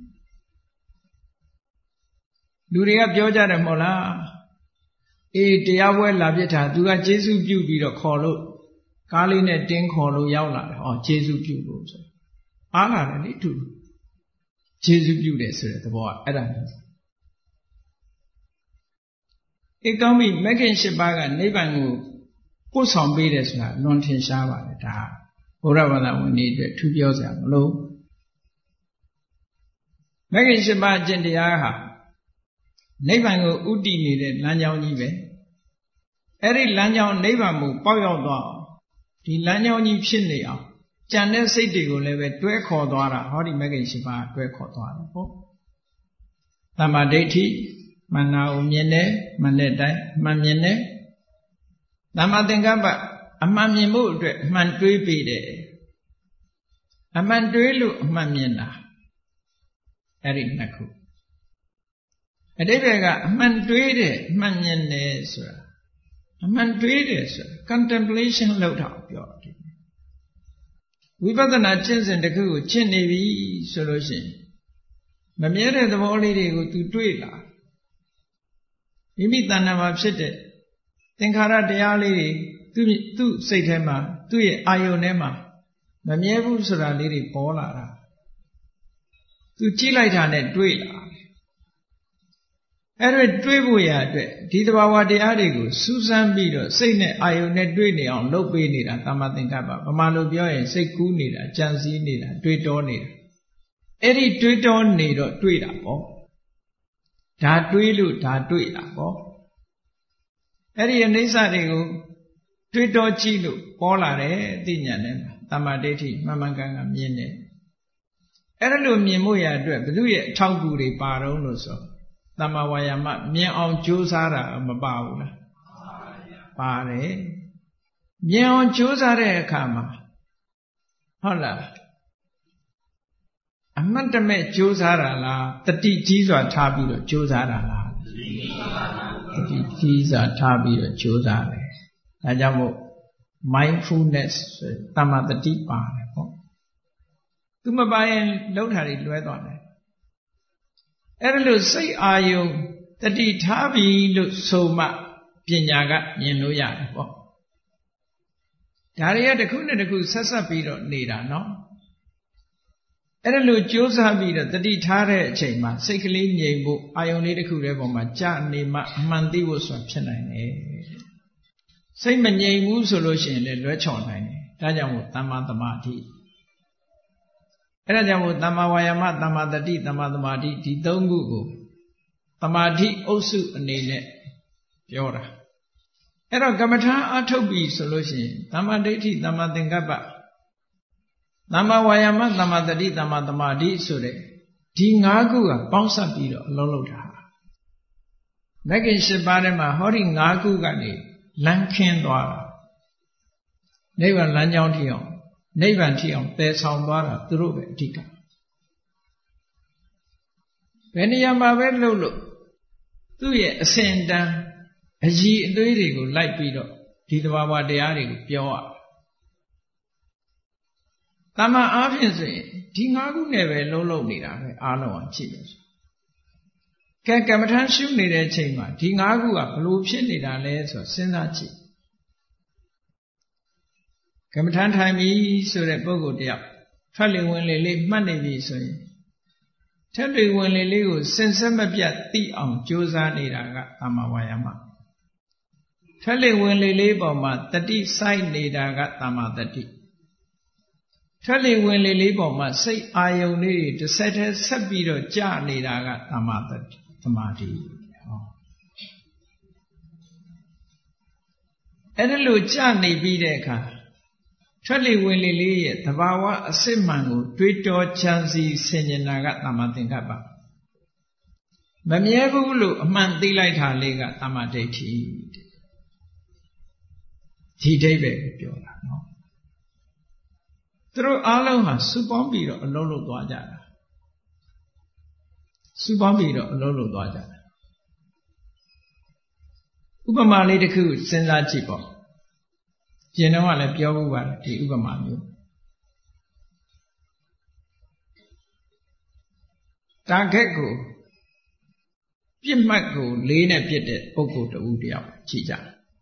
လူတွေကပြောကြတယ်မဟုတ်လားအေးတရားပွဲလာပြစ်တာသူကခြေဆုပ်ပြုပြီးတော့ခေါ်လို့ကားလေးနဲ့တင်းခေါ်လို့ရောက်လာတယ်ခြေဆုပ်ပြုလို့ဆိုအားလာတယ်လေသူခြေဆုပ်ပြုတယ်ဆိုတဲ့သဘောကအဲ့ဒါမျိုးကောင်းပြီမဂ္ဂင်၈ပါးကနိဗ္ဗာန်ကိုပို့ဆောင်ပေးတယ်ဆိုတာလွန်ထင်ရှားပါတယ်ဒါဘုရားဘာသာဝင်တွေအတွက်ထူးပြောစရာမလိုမဂ္ဂင်၈ပါးအကျင့်တရားဟာနိဗ္ဗာန်ကိုဥတည်နေတဲ့လမ်းကြောင်းကြီးပဲအဲ့ဒီလမ်းကြောင်းနိဗ္ဗာန်ကိုပေါက်ရောက်သွားအောင်ဒီလမ်းကြောင်းကြီးဖြစ်နေအောင်ကြံတဲ့စိတ်တွေကိုလည်းပဲတွဲခေါ်သွားတာဟောဒီမဂ္ဂင်၈ပါးတွဲခေါ်သွားတယ်ပေါ့သမ္မာဒိဋ္ဌိမှန်တာကိုမြင်တယ်မှန်တဲ့အတိုင်းမှန်မြင်တယ်သမ္မာသင်္ကပ္ပအမှန်မြင်ဖို့အတွက်အမှန်တွေးပေးတယ်အမှန်တွေးလို့အမှန်မြင်တာအဲ့ဒီနှစ်ခုအတိပ္ပယ်ကအမှန်တွေးတယ်အမှန်မြင်တယ်ဆိုတာအမှန်တွေးတယ်ဆိုတာ contemplation လုပ်တာကိုပြောတယ်ဝိပဿနာကျင့်စဉ်တစ်ခုကိုကျင့်နေပြီဆိုလို့ရှိရင်မမြဲတဲ့သဘောလေးတွေကို तू တွေးလာမိမိတဏ္ဍာမှာဖြစ်တဲ့သင်္ခါရတရားလေးတွေသူ့စိတ်ထဲမှာသူ့ရဲ့အာယုန်ထဲမှာမမြဲဘူးဆိုတာလေးတွေပေါ်လာတာသူကြည့်လိုက်တာနဲ့တွေးလာအဲ့ဒါတွေးဖို့ရအတွက်ဒီသဘာဝတရားတွေကိုစူးစမ်းပြီးတော့စိတ်နဲ့အာယုန်နဲ့တွေးနေအောင်လုပ်ပေးနေတာသမ္မာသင်္ကပ္ပဗမာလိုပြောရင်စိတ်ကူးနေတာကြံစည်နေတာတွေးတောနေတာအဲ့ဒီတွေးတောနေတော့တွေးတာပေါ့ဒါတွေးလို့ဒါတွေ့တာပေါ့အဲ့ဒီအိဋ္ဌတွေကိုတွေးတောကြည့်လို့ပေါ်လာတယ်အသိဉာဏ်နဲ့သမ္မာဒိဋ္ဌိမှန်မှန်ကန်ကန်မြင်တယ်အဲ့ဒါလို့မြင်ဖို့ရအတွက်ဘု து ရဲ့အထောက်အကူတွေပါတော့လို့ဆိုသမ္မာဝါယာမမြင်အောင်ကြိုးစားတာမပါဘူးလားပါတယ်မြင်အောင်ကြိုးစားတဲ့အခါမှာဟုတ်လားအမှတ်တမဲ့ကြိုးစားတာလားတတိကြီးစွာထားပြီးတော့ကြိုးစားတာလားတတိကြီးစွာထားပြီးတော့ကြိုးစားတယ်ဒါကြောင့်မို့ mindfulness တမ္မာတတိပါတယ်ပေါ့သူမပါရင်လောက်တာတွေလွဲသွားတယ်အဲ့ဒါလို့စိတ်အာယုံတတိထားပြီးလို့ဆိုမှပညာကမြင်လို့ရတယ်ပေါ့ဒါတွေကတစ်ခုနဲ့တစ်ခုဆက်ဆက်ပြီးတော့နေတာနော်အဲ့ဒါလို့ကြိုးစားပြီးတော့တတိထားတဲ့အချိန်မှာစိတ်ကလေးငြိမ်ဖို့အာယုံလေးတစ်ခုတည်းပေါ်မှာကြာနေမှအမှန်သိဖို့ဆိုတာဖြစ်နိုင်တယ်စိတ်မငြိမ်ဘူးဆိုလို့ရှိရင်လည်းလွဲချော်နိုင်တယ်ဒါကြောင့်မို့သမ္မာသမာဓိအဲ့ဒါကြောင့်မို့သမ္မာဝါယာမသမ္မာတတိသမ္မာသမာဓိဒီသုံးခုကိုသမာဓိအုပ်စုအနေနဲ့ပြောတာအဲ့တော့ကမ္မထာအထုတ်ပြီဆိုလို့ရှိရင်သမ္မာဒိဋ္ဌိသမ္မာသင်္ကပ္ပသမ္မာဝါယာမသမ္မာတတိသမ္မာသမာဓိဆိုတဲ့ဒီ၅ခုကပေါင်းစပ်ပြီးတော့အလုံးလုံးတာမဂ္ဂင်၈ပါးထဲမှာဟောဒီ၅ခုကနေလမ်းခင်းသွားတာနိဗ္ဗာန်လမ်းကြောင်းထိအောင်နိဗ္ဗာန်ထိအောင်တည်ဆောင်သွားတာသူတို့ပဲအဓိကဘယ်နေရာမှာပဲလှုပ်လို့သူ့ရဲ့အစဉ်အတန်းအကြီးအသေးတွေကိုလိုက်ပြီးတော့ဒီသဘာဝတရားတွေကိုပြောရတမန်အားဖြင့်ဆိုရင်ဒီ၅ခုနဲ့ပဲလုံးလုံးနေတာပဲအားလုံးအောင်ကြည့်လို့ကဲကမ္မထမ်းရှုနေတဲ့အချိန်မှာဒီ၅ခုကဘလို့ဖြစ်နေတာလဲဆိုစဉ်းစားကြည့်ကမ္မထမ်းထိုင်ပြီဆိုတဲ့ပုဂ္ဂိုလ်တယောက်ထွက်လေဝင်လေလေးမှတ်နေပြီဆိုရင်ထက်လေဝင်လေလေးကိုစင်စစ်မပြတ်သိအောင်ကြိုးစားနေတာကသမ္မာဝါယာမထက်လေဝင်လေလေးပေါ်မှာတတိစိုက်နေတာကသမ္မာတတိထက်လေဝင်လေလေးပေါ်မှာစိတ်အာယုန်လေးတွေတစ်ဆက်တည်းဆက်ပြီးတော့ကြာနေတာကသမ္မာတတိသမာဓိအဲ့ဒါလို့ကြာနေပြီးတဲ့အခါထွက်လေဝင်လေလေးရဲ့သဘာဝအစစ်မှန်ကိုတွေးတောချမ်းစီဆင်ញင်တာကသမ္မာသင်္ကပ္ပမမြဲဘူးလို့အမှန်သိလိုက်တာလေးကသမ္မာဒိဋ္ဌိဒီဒိဋ္ဌိပဲပြောတာနော်သူတို့အားလုံးဟာစုပေါင်းပြီးတော့အလုံးလုံးသွားကြတာစုပေါင်းပြီးတော့အလုံးလုံးသွားကြတာဥပမာလေးတစ်ခုစဉ်းစားကြည့်ပေါ့ကျင်တော့ကလည်းပြောဖို့ပါတယ်ဒီဥပမာမျိုးတာခက်ကိုပြစ်မှတ်ကိုလေးနဲ့ပြစ်တဲ့ပုဂ္ဂိုလ်တဦးတယောက်ကြည့်ကြ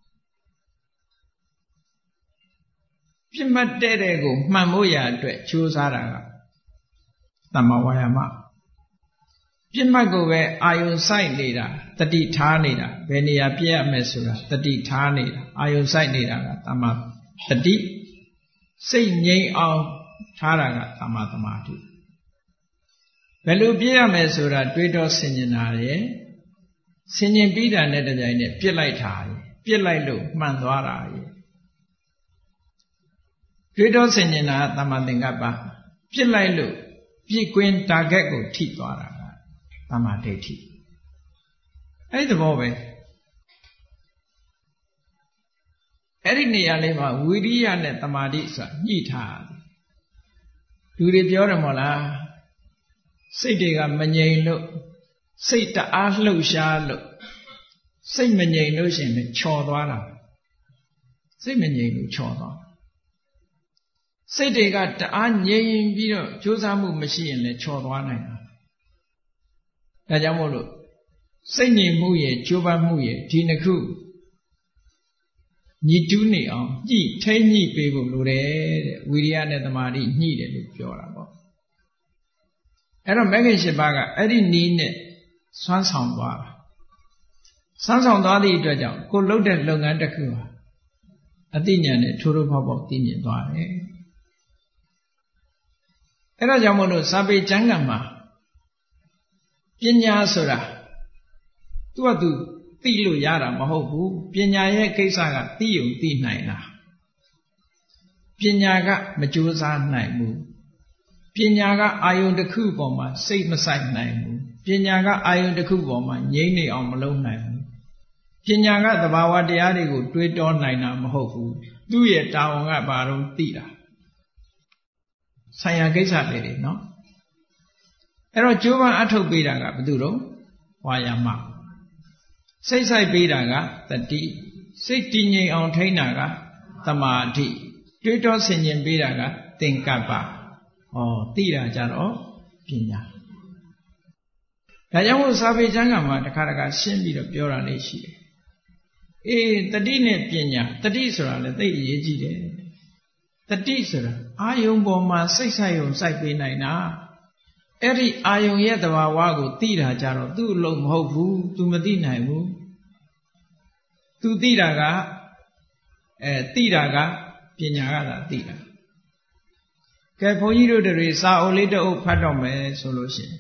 ပြစ်မှတ်တဲ့ကိုမှန်ဖို့ရာအတွက်ကြိုးစားတာကသမ္မာဝါယာမပြစ်မှတ်ကိုပဲအာယုံစိုက်နေတာတတိထားနေတာဘယ်နေရာပြည့်ရမယ်ဆိုတာတတိထားနေတာအာယုံစိုက်နေတာကသမ္မာတတိစိတ်ငြိမ်အောင်ထားတာကသမ္မာသမာဓိဘယ်လိုပြည့်ရမယ်ဆိုတာတွေးတောဆင်ញင်တာရယ်ဆင်ញင်ပြီးတာနဲ့တကြိုင်နဲ့ပြစ်လိုက်တာရယ်ပြစ်လိုက်လို့မှန်သွားတာရယ်တွေးတောဆင်ញင်တာသမ္မာသင်္ကပ္ပပြစ်လိုက်လို့ပြစ်ကွင်းတာဂက်ကိုထိသွားတာကသမ္မာဒိဋ္ဌိအဲ့ဒီသဘောပဲအဲ့ဒီနေရာလေးမှာဝိရိယနဲ့သမာဓိဆိုတာညှိထားလူတွေပြောတယ်မို့လားစိတ်တွေကမငြိမ်လို့စိတ်တအားလှုပ်ရှားလို့စိတ်မငြိမ်လို့ရှင်လေချော်သွားတာစိတ်မငြိမ်လို့ချော်သွားစိတ်တွေကတအားငြိမ်ပြီးတော့ကြိုးစားမှုမရှိရင်လည်းချော်သွားနိုင်တာဒါကြောင့်မို့လို့စိတ်ငြိမ်မှုရဲ့ကြိုးပမ်းမှုရဲ့ဒီနှစ်ခုညီတူးနေအောင်ညှိထိမ့်ညှိပေးဖို့လိုတယ်တဲ့ဝိရိယနဲ့သမာဓိညှိတယ်လို့ပြောတာပေါ့အဲ့တော့မဂ္ဂင်၈ပါးကအဲ့ဒီနည်းနဲ့စွမ်းဆောင်သွားတာစွမ်းဆောင်သွားသည့်အတွက်ကြောင့်ကိုလှုပ်တဲ့လုပ်ငန်းတစ်ခုဟာအသိဉာဏ်နဲ့ထိုးထိုးပေါက်ပေါက်သိမြင်သွားတယ်အဲ့ဒါကြောင့်မို့လို့စာပေကျမ်းဂန်မှာပညာဆိုတာသူ့ဟာသူသိလို့ရတာမဟုတ်ဘူးပညာရဲ့ကိစ္စကသိုံသိနိုင်တာပညာကမကြိုးစားနိုင်ဘူးပညာကအာယုန်တစ်ခုပေါ်မှာစိတ်မဆိုင်နိုင်ဘူးပညာကအာယုန်တစ်ခုပေါ်မှာငြိမ့်နေအောင်မလုပ်နိုင်ဘူးပညာကသဘာဝတရားတွေကိုတွေးတောနိုင်တာမဟုတ်ဘူးသူ့ရဲ့တာဝန်ကဘာလို့သိတာဆိုင်ရာကိစ္စလေးတွေနော်အဲ့တော့ကြိုးပမ်းအထုတ်ပေးတာကဘယ်သူတော့ဝါယာမစိတ်ဆိုင်ပေးတာကတတိစိတ်တည်ငြိမ်အောင်ထိန်းတာကသမာဓိတွေးတောဆင်ခြင်ပေးတာကသင်္ကပ္ပသိတာကြတော့ပညာဒါကြောင့်မို့စာပေကျမ်းဂန်မှာတစ်ခါတခါရှင်းပြီးတော့ပြောတာလေးရှိတယ်တတိနဲ့ပညာတတိဆိုတာလည်းသိအရေးကြီးတယ်တတိဆိုတာအာယုံပေါ်မှာစိတ်ဆိုင်ုံစိုက်ပေးနိုင်တာအဲ့ဒီအာယုံရဲ့သဘာဝကိုသိတာကြတော့သူ့အလုံးမဟုတ်ဘူးသူမသိနိုင်ဘူးသူသိတာကသိတာကပညာကသာသိတာကဲဘုန်းကြီးတို့တွေစာအုပ်လေးတစ်အုပ်ဖတ်တော့မယ်ဆိုလို့ရှိရင်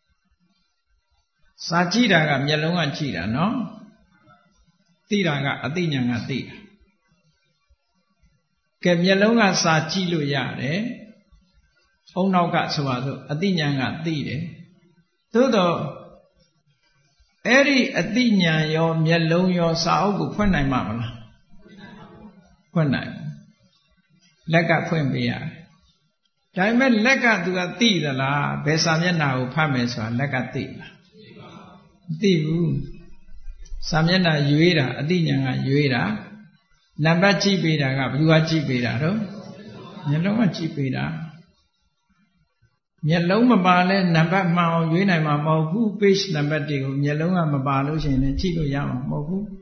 စာကြည့်တာကမျက်လုံးကကြည့်တာနော်သိတာကအသိဉာဏ်ကသိတာကဲမျက်လုံးကစာကြည့်လို့ရတယ်အုံနောက်ကဆိုပါစို့အတိညာဏ်ကသိတယ်သို့တော့အဲ့ဒီအတိညာဏ်ရောမျက်လုံးရောစာအုပ်ကိုဖွင့်နိုင်မှာမလားဖွင့်နိုင်လက်ကဖွင့်ပေးရတယ်ဒါပေမဲ့လက်ကသူကသိသလားဘယ်စာမျက်နှာကိုဖတ်မယ်ဆိုတာလက်ကသိလားမသိဘူးစာမျက်နှာရွေးတာအတိညာဏ်ကရွေးတာနံပါတ်ကြည့်ပေးတာကဘယ်သူကကြည့်ပေးတာတော့မျက်လုံးကကြည့်ပေးတာမျက်လုံးမပါလဲနံပါတ်မှန်အောင်ရွေးနိုင်မှာမဟုတ်ဘူး page နံပါတ်တွေကိုမျက်လုံးကမပါလို့ရှိရင်လည်းကြည့်လို့ရမှာမဟုတ်ဘူး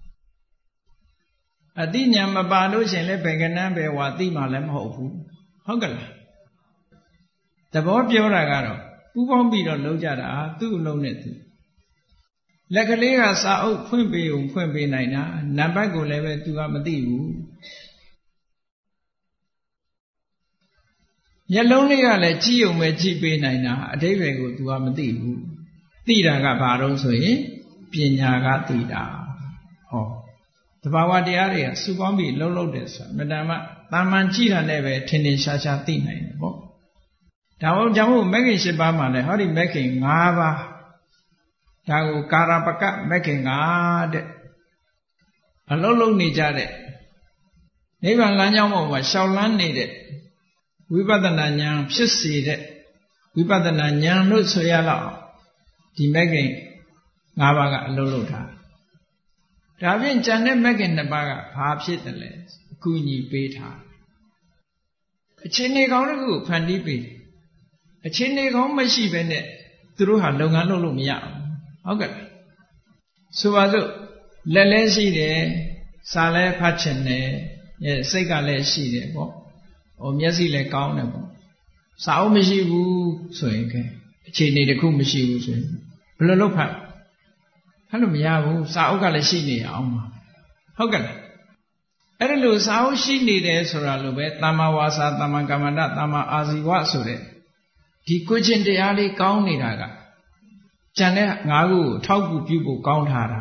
အတိညာဏ်မပါလို့ရှိရင်လည်းဘယ်ကနန်းပဲဝါသိမှာလည်းမဟုတ်ဘူးဟုတ်ကလားသဘောပြောတာကတော့ပူပေါင်းပြီးတော့လုံးကြတာသူ့အလုံးနဲ့သူလက်ကလေးကစာအုပ်ဖွင့်ပေးုံဖွင့်ပေးနိုင်တာနံပါတ်ကိုလည်းပဲသူကမသိဘူးမျက်လုံးလေးကလည်းကြည့်ုံပဲကြည့်ပေးနိုင်တာအဓိပ္ပာယ်ကိုသူကမသိဘူးသိတာကဘာလို့ဆိုရင်ပညာကသိတာဟောတဘာဝတရားတွေကစုပေါင်းပြီးလှုပ်လှုပ်တယ်ဆိုတာမတ္တမတာမန်ကြည့်တာနဲ့ပဲထင်ထင်ရှားရှားသိနိုင်တယ်ပေါ့ဒါကြောင့်မို့မဂ္ဂင်၈ပါးမှာလည်းဟောဒီမဂ္ဂင်၅ပါးဒါကိုကာရပကမဂ္ဂင်တဲ့အလုံးလုံးနေကြတဲ့နိဗ္ဗာန်လမ်းကြောင်းပေါ်မှာရှောင်လန်းနေတဲ့ဝိပဿနာဉာဏ်ဖြစ်စေတဲ့ဝိပဿနာဉာဏ်လို့ဆိုရလောက်ဒီမဂ္ဂင်၅ပါးကအလုံးလုံးထားဒါဖြင့်ဉာဏ်နဲ့မဂ္ဂင်၂ပါးကဘာဖြစ်တယ်လဲအကူအညီပေးထားအခြေအနေကောင်းတစ်ခုကိုဖန်တီးပေးတယ်အခြေအနေကောင်းမရှိဘဲနဲ့သူတို့ဟာလုပ်ငန်းလုပ်လို့မရဘူးဟုတ်ကဲ့ဆိုပါစို့လက်လည်းရှိတယ်စာလည်းဖတ်ချင်တယ်စိတ်ကလည်းရှိတယ်ပေါ့မျက်စိလည်းကောင်းတယ်ပေါ့စာအုပ်မရှိဘူးဆိုရင်ကဲအခြေအနေတစ်ခုမရှိဘူးဆိုရင်ဘယ်လိုလုပ်ဖတ်လို့မရဘူးစာအုပ်ကလည်းရှိနေအောင်ပါဟုတ်ကဲ့အဲ့ဒီလိုစာအုပ်ရှိနေတယ်ဆိုတာလိုပဲသမ္မာဝါစာသမ္မာကမ္မန္တသမ္မာအာဇီဝဆိုတဲ့ဒီကိုချင်းတရားလေးကောင်းနေတာကကျန်တဲ့၅ခုကိုထောက်ကူပြုဖို့ကောင်းထားတာ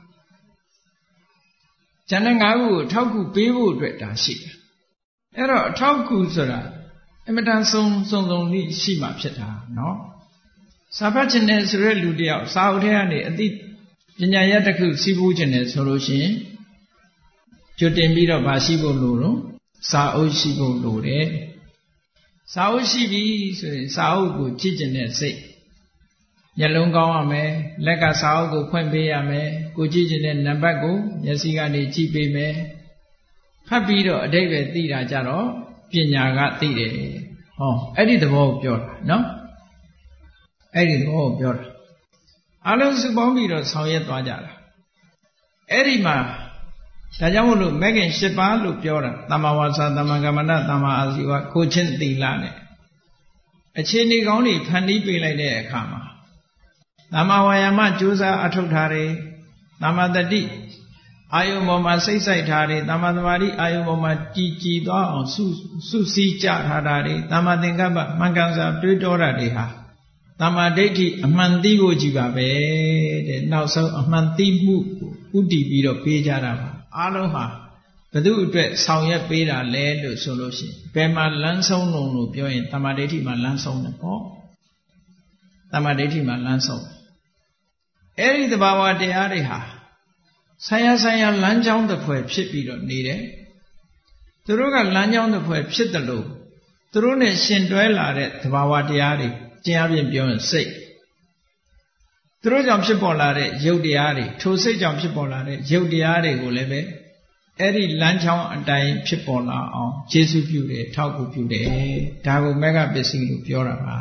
ကျန်တဲ့၅ခုကိုထောက်ကူပေးဖို့အတွက်ဒါရှိတယ်အဲ့တော့အထောက်ကူဆိုတာအမတန်စုံလေးရှိမှဖြစ်တာနော်စာဖတ်ခြင်းနဲ့ဆိုတဲ့လူတယောက်စာအုပ်ထဲကနေအသိပညာရတစ်ခုစီးပူးခြင်းနဲ့ဆိုလို့ရှိရင်ကြွတင်ပြီးတော့ဗာရှိဖို့လိုတော့စာအုပ်ရှိဖို့လိုတယ်စာအုပ်ရှိပြီဆိုရင်စာအုပ်ကိုကြည့်ခြင်းနဲ့စိတ်မျက်လုံးကောင်းရမယ်လက်ကစာအုပ်ကိုဖွင့်ပေးရမယ်ကိုကြည့်ခြင်းနဲ့နံပါတ်ကိုမျက်စိကနေကြည့်ပေးမယ်ဖတ်ပြီးတော့အဓိပ္ပာယ်သိတာကြတော့ပညာကသိတယ်ဟောအဲ့ဒီသဘောကိုပြောတာနော်အဲ့ဒီသဘောကိုပြောတာအလုံးစုပေါင်းပြီးတော့ဆောင်ရွက်သွားကြတာအဲ့ဒီမှာဒါကြောင့်မို့လို့မဂ္ဂင်၈ပါးလို့ပြောတာသမ္မာဝါစာသမ္မာကမ္မန္တသမ္မာအာဇီဝကိုချင်းသီလနဲ့အခြေအနေကောင်းတွေဖန်တီးပေးလိုက်တဲ့အခါမှာသမ္မာဝါယာမကြိုးစားအထောက်ထားတယ်သမ္မာတတိအာယုံပေါ်မှာစိတ်ဆိုင်ထားတယ်သမ္မာသမာဓိအာယုံပေါ်မှာကြည်သွားအောင်စုစည်းကြထားတာတွေသမ္မာသင်္ကပ္ပမှန်ကန်စွာတွေးတောတာတွေဟာသမ္မာဒိဋ္ဌိအမှန်သိဖို့ကြည်ပါပဲတဲ့နောက်ဆုံးအမှန်သိမှုကိုဥတည်ပြီးတော့ပေးကြတာပါအားလုံးဟာဘု து အတွက်ဆောင်ရွက်ပေးတာလဲလို့ဆိုလို့ရှိရင်ဘယ်မှာလမ်းဆုံးလို့ပြောရင်သမ္မာဒိဋ္ဌိမှာလမ်းဆုံးတယ်ပေါ့သမ္မာဒိဋ္ဌိမှာလမ်းဆုံးအဲ့ဒီသဘာဝတရားတွေဟာဆိုင်ရာလမ်းကြောင်းတစ်ဖွဲ့ဖြစ်ပြီးတော့နေတယ်သူတို့ကလမ်းကြောင်းတစ်ဖွဲ့ဖြစ်တယ်လို့သူတို့နဲ့ရှင်တွဲလာတဲ့သဘာဝတရားတွေကျင့်အပြင်ပြောရင်စိတ်သူတို့ကြောင့်ဖြစ်ပေါ်လာတဲ့ရုပ်တရားတွေထိုစိတ်ကြောင့်ဖြစ်ပေါ်လာတဲ့ရုပ်တရားတွေကိုလည်းပဲအဲ့ဒီလမ်းကြောင်းအတိုင်းဖြစ်ပေါ်လာအောင်ကျေစုပြုတယ်ထောက်ကူပြုတယ်ဒါကိုမဂ္ဂပစ္စည်းလို့ပြောတာပါ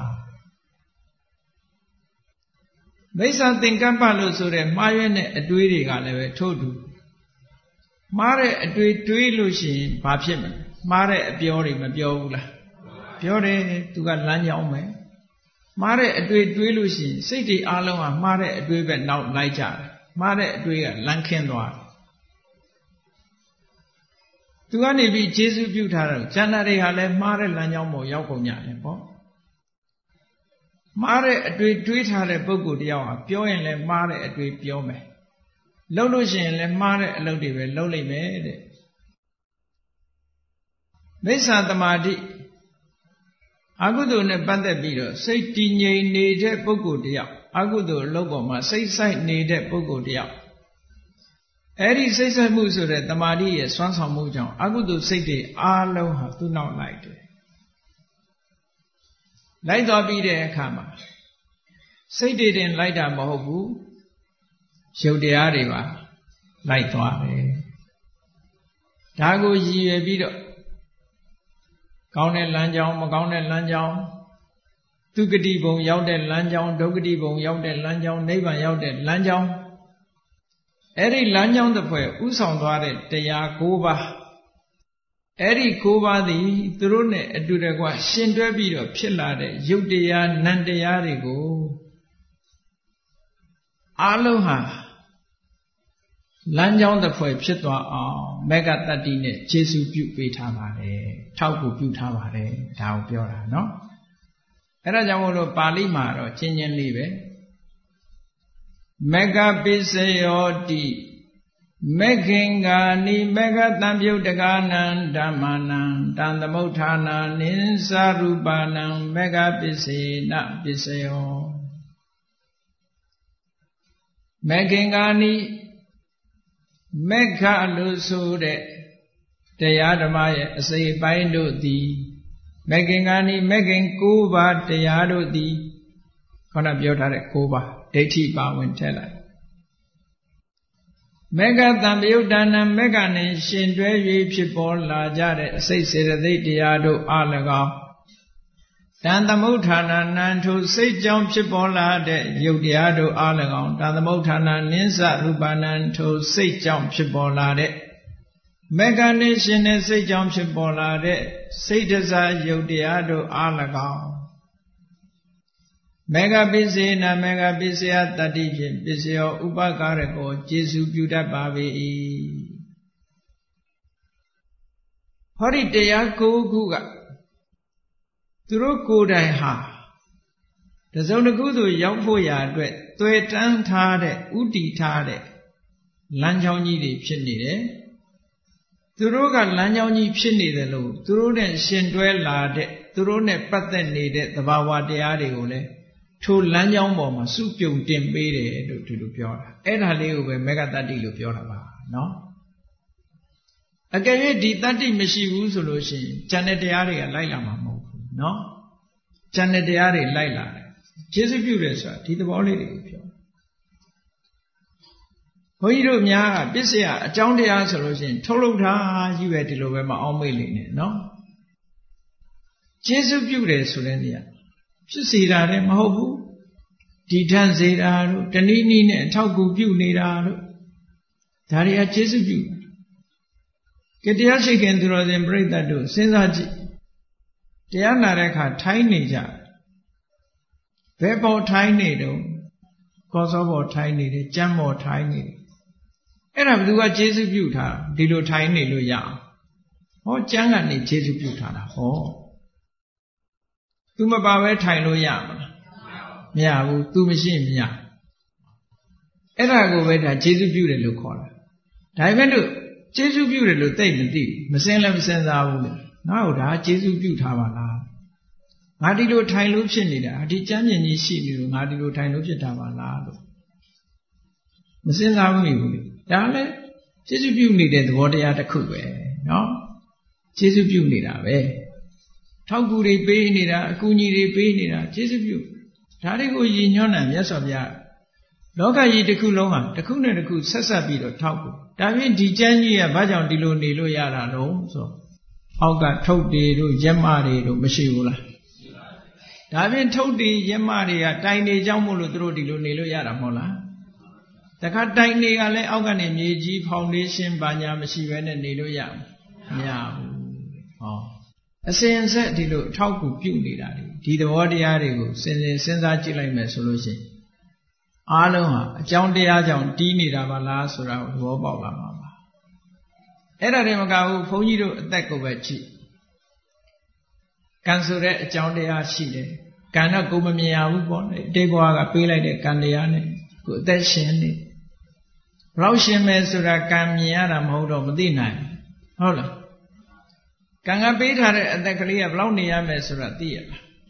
မိစ္ဆာသင်္ကပ္ပလို့ဆိုတဲ့မှားရွက်တဲ့အတွေးတွေကလည်းပဲထို့တူမှားတဲ့အတွေးတွေးလို့ရှိရင်ဘာဖြစ်မလဲမှားတဲ့အပြောတွေမပြောဘူးလားပြောတယ်သူကလမ်းကြောင်းပဲမှားတဲ့အတွေးတွေးလို့ရှိရင်စိတ်တွေအလုံးဟာမှားတဲ့အတွေးပဲနောက်လိုက်ကြတယ်မှားတဲ့အတွေးကလမ်းခင်းသွားတယ်သူကနေပြီးကျေစုပြုထားတယ်ကျန်တာတွေဟာလည်းမှားတဲ့လမ်းကြောင်းပေါ်ရောက်ကုန်ကြတယ်ပေါ့မှားတဲ့အတွေ့တွေးထားတဲ့ပုဂ္ဂိုလ်တယောက်ဟာပြောရင်လည်းမှားတဲ့အတွေ့ပြောမယ်လှုပ်လို့ရှိရင်လည်းမှားတဲ့အလုပ်တွေပဲလှုပ်လိုက်မယ်တဲ့မိစ္ဆာသမာဓိအကုသိုလ်နဲ့ပတ်သက်ပြီးတော့စိတ်တည်ငြိမ်နေတဲ့ပုဂ္ဂိုလ်တယောက်အကုသိုလ်အလုပ်ပေါ်မှာစိတ်ဆိုင်နေတဲ့ပုဂ္ဂိုလ်တယောက်အဲ့ဒီစိတ်ဆိုင်မှုဆိုတဲ့တမာတိရဲ့စွမ်းဆောင်မှုကြောင့်အကုသိုလ်စိတ်တွေအားလုံးဟာသူ့နောက်လိုက်တယ်လိုက်သွားပြီးတဲ့အခါမှာစိတ်တွေတင်လိုက်တာမဟုတ်ဘူးရုပ်တရားတွေပါလိုက်သွားတယ်ဒါကိုရည်ရွယ်ပြီးတော့ကောင်းတဲ့လမ်းကြောင်းမကောင်းတဲ့လမ်းကြောင်းသူဂတိဘုံရောက်တဲ့လမ်းကြောင်းဒုက္ခတိဘုံရောက်တဲ့လမ်းကြောင်းနိဗ္ဗာန်ရောက်တဲ့လမ်းကြောင်းအဲ့ဒီလမ်းကြောင်းတစ်ဖွဲ့ဥဆောင်သွားတဲ့တရား၉ပါးအဲ့ဒီ၉ပါးသည်သူတို့နဲ့အတူတကွရှင်တွဲပြီးတော့ဖြစ်လာတဲ့ယုတ်တရားနံတရားတွေကိုအလုံးဟာလမ်းကြောင်းတစ်ဖွဲ့ဖြစ်သွားအောင်မေဃတတ္တိနဲ့ခြေဆုပြုပေးထားပါတယ်ထောက်ကူပြုထားပါတယ်ဒါကိုပြောတာเนาะအဲ့ဒါကြောင့်မို့လို့ပါဠိမှာတော့ချင်းချင်းလေးပဲမေဃပိစယောတိမေခင်္ဂာနိမေဃတံပြုတ်တကာနံဓမ္မနံတံသမုဋ္ဌာနာနိသရူပနံမေဃပိစေနပိစယောမေခင်္ဂာနိမေဃလို့ဆိုတဲ့တရားဓမ္မရဲ့အစိပ်ပိုင်းတို့သည်မေခင်္ဂာနိမေခင်၉ပါးတရားတို့သည်ခေါင်းကပြောထားတဲ့၉ပါးဒိဋ္ဌိပါဝင်ထည့်လိုက်မေဃတံပယုတ်တနာမေဃနဲ့ရှင်တွဲ၍ဖြစ်ပေါ်လာကြတဲ့အစိတ်စေတသိက်တရားတို့အား၎င်းတန်သမုဋ္ဌာနာနံထိုစိတ်ကြောင့်ဖြစ်ပေါ်လာတဲ့ယုတ်တရားတို့အား၎င်းတန်သမုဋ္ဌာနာနိစ္စရူပနံထိုစိတ်ကြောင့်ဖြစ်ပေါ်လာတဲ့မေဃနဲ့ရှင်တဲ့စိတ်ကြောင့်ဖြစ်ပေါ်လာတဲ့စိတ်တစားယုတ်တရားတို့အား၎င်းမေဃပိစေနမေဃပိစယတတ္တိဖြင့်ပစ္စယောဥပကာရကောကျေစုပြုတတ်ပါ၏ဟောဒီတရား၉ခုကသူတို့ကိုယ်တိုင်ဟာတစုံတစ်ခုသို့ရောက်ဖို့ရာအတွက်သွေတန်းထားတဲ့ဥတီထားတဲ့လမ်းကြောင်းကြီးတွေဖြစ်နေတယ်သူတို့ကလမ်းကြောင်းကြီးဖြစ်နေတယ်လို့သူတို့နဲ့ရှင်တွဲလာတဲ့သူတို့နဲ့ပတ်သက်နေတဲ့သဘာဝတရားတွေကိုလည်းထိုလမ်းကြောင်းပေါ်မှာစုပြုံတင်ပေးတယ်လို့ဒီလိုပြောတာအဲ့ဒါလေးကိုပဲမေဃတတ္တိလို့ပြောတာပါနော်အကယ်၍ဒီတတ္တိမရှိဘူးဆိုလို့ရှိရင်ဉာဏ်နဲ့တရားတွေကလိုက်လာမှာမဟုတ်ဘူးနော်ဉာဏ်နဲ့တရားတွေလိုက်လာတယ်ကျေစုပြုတယ်ဆိုတာဒီသဘောလေးတွေကိုပြောဘုန်းကြီးတို့များကပစ္စယအကြောင်းတရားဆိုလို့ရှိရင်ထုတ်လုပ်တာကြီးပဲဒီလိုပဲမအောင်မေ့လိမ့်နဲ့နော်ကျေစုပြုတယ်ဆိုတဲ့နေရာဖြစ်စေတာလည်းမဟုတ်ဘူးဒီထန်စေတာတို့တနည်းနည်းနဲ့အထောက်ကူပြုနေတာတို့ဒါတွေကကျေစုပြုကတရားရှိခင်သူတော်စင်ပြိဿတ်တို့စဉ်းစားကြည့်တရားနာတဲ့အခါထိုင်းနေကြဘယ်ပေါ်ထိုင်းနေတော့ကောစောပေါ်ထိုင်းနေတယ်ကြမ်းပေါ်ထိုင်းနေတယ်အဲ့ဒါဘယ်သူကကျေစုပြုထားဒီလိုထိုင်းနေလို့ရအောင်ဟောကြမ်းကနေကျေစုပြုထားတာဟောသူမပါပဲထိုင်လို့ရမလားမရဘူးသူမရှိမရအဲ့ဒါကိုပဲဒါကျေစုပြုတယ်လို့ခေါ်တာဒါပေမဲ့လို့ကျေစုပြုတယ်လို့သိမသိမစင်လည်းမစင်စားဘူးလေငါ့ကိုဒါကျေစုပြုထားပါလားငါဒီလိုထိုင်လို့ဖြစ်နေတာဒီကျမ်းမြင်ကြီးရှိနေလို့ငါဒီလိုထိုင်လို့ဖြစ်တာပါလားလို့မစင်စားဘူးလေဒါလည်းကျေစုပြုနေတဲ့သဘောတရားတစ်ခုပဲနော်ကျေစုပြုနေတာပဲထောက်ကူတွေပေးနေတာအကူအညီတွေပေးနေတာကျေးဇူးပြုဒါတွေကိုရည်ညွှန်းတယ်မြတ်စွာဘုရားလောကကြီးတစ်ခုလုံးဟာတစ်ခုနဲ့တစ်ခုဆက်ဆက်ပြီးတော့ထောက်ကူဒါဖြင့်ဒီကျမ်းကြီးကဘာကြောင့်ဒီလိုနေလို့ရတာတော့ဆိုအောက်ကထုတ်တွေတို့ရက်မတွေတို့မရှိဘူးလားဒါဖြင့်ထုတ်တွေရက်မတွေကတိုင်နေကြောင်းမို့လို့သူတို့ဒီလိုနေလို့ရတာမဟုတ်လားတခါတိုင်တွေကလည်းအောက်ကနေမြေကြီးဖောင်ဒေးရှင်းဘာညာမရှိဘဲနဲ့နေလို့ရမရဘူးဟောအစဉ်အဆက်ဒီလိုအထောက်အကူပြုနေတာဒီသဘောတရားတွေကိုစဉ်းစားကြည့်လိုက်မယ်ဆိုလို့ရှိရင်အားလုံးဟာအကြောင်းတရားကြောင့်တီးနေတာပါလားဆိုတာကိုသဘောပေါက်လာမှာပါအဲ့ဒါတွေမကဘူးဘုန်းကြီးတို့အသက်ကိုပဲကြည့်ကံဆိုတဲ့အကြောင်းတရားရှိတယ်ကံတော့ကိုယ်မမြင်ရဘူးပေါ့လေတိတ်ဘဝကပေးလိုက်တဲ့ကံတရားနဲ့ကိုယ်အသက်ရှင်နေဘယ်လောက်ရှင်မယ်ဆိုတာကံမြင်ရတာမဟုတ်တော့မသိနိုင်ဟုတ်လားကံကပေးထားတဲ့အသက်ကလေးကဘယ်လောက်နေရမယ်ဆိုတာသိရလား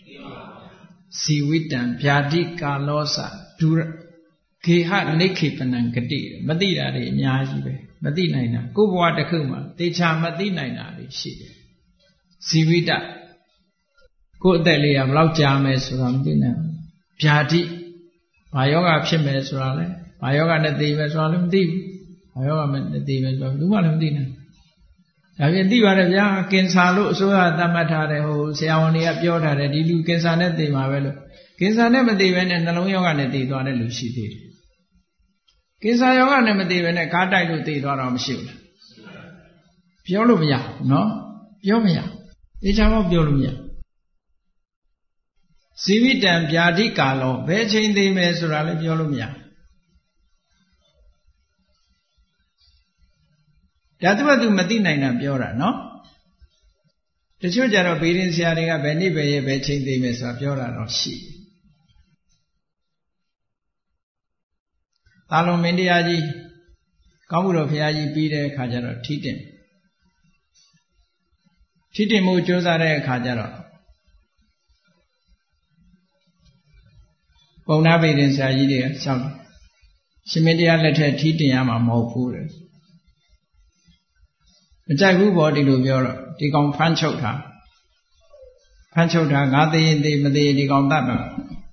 စီဝိတံဗျာတိကာလောစဒုရခေဟနိခိပနံဂတိမသိတာတွေအများကြီးပဲမသိနိုင်တာကိုယ်ဘဝတစ်ခုမှာတေချာမသိနိုင်တာတွေရှိတယ်ဇီဝိတကိုယ်အသက်လေးကဘယ်လောက်ကြာမယ်ဆိုတာမသိနိုင်ဘူးဗျာတိဘာယောဂဖြစ်မယ်ဆိုတာလဲဘာယောဂနဲ့သိမယ်ဆိုတာလည်းမသိဘူးဘာယောဂနဲ့သိမယ်ဆိုတာဘူးမှလည်းမသိနိုင်ဒါပြင်သိပါတယ်ဗျာကင်ဆာလို့အစိုးရသတ်မှတ်ထားတယ်ဟိုဆရာဝန်တွေကပြောထားတယ်ဒီလူကင်ဆာနဲ့သိမှာပဲလို့ကင်ဆာနဲ့မသိဘဲနဲ့နှလုံးယောဂနဲ့သိသွားတဲ့လူရှိသေးတယ်ကင်ဆာယောဂနဲ့မသိဘဲနဲ့ကားတိုက်လို့သိသွားတော့မရှိဘူးလားပြောလို့မရဘူးနော်ပြောမရသိချာတော့ပြောလို့မရဇီဝိတံဗျာတိကာလောဘယ်ချိန်သိမယ်ဆိုတာလည်းပြောလို့မရဒါသူမသိနိုင်တာပြောတာနော်တချို့ကြတော့ဘေးရင်ဆရာတွေကဘယ်နေ့ပဲရဲ့ဘယ်ချိန်သိမယ်ဆိုတာပြောတာတော့ရှိတယ်သာလွန်မင်းတရားကြီးကောင်းမှုတော်ဘုရားကြီးပြီးတဲ့အခါကျတော့ထိတင်မှုကြိုးစားတဲ့အခါကျတော့ပုံနာဘေးရင်ဆရာကြီးတွေကရှောက်ရှင်မင်းတရားလက်ထက်ထိတင်ရမှာမဟုတ်ဘူးတဲ့မကြိုက်ဘူးပေါ့ဒီလိုပြောတော့ဒီကောင်ဖမ်းချုပ်တာငါသိရင်သိမသိရင်ဒီကောင်တတ်မှာ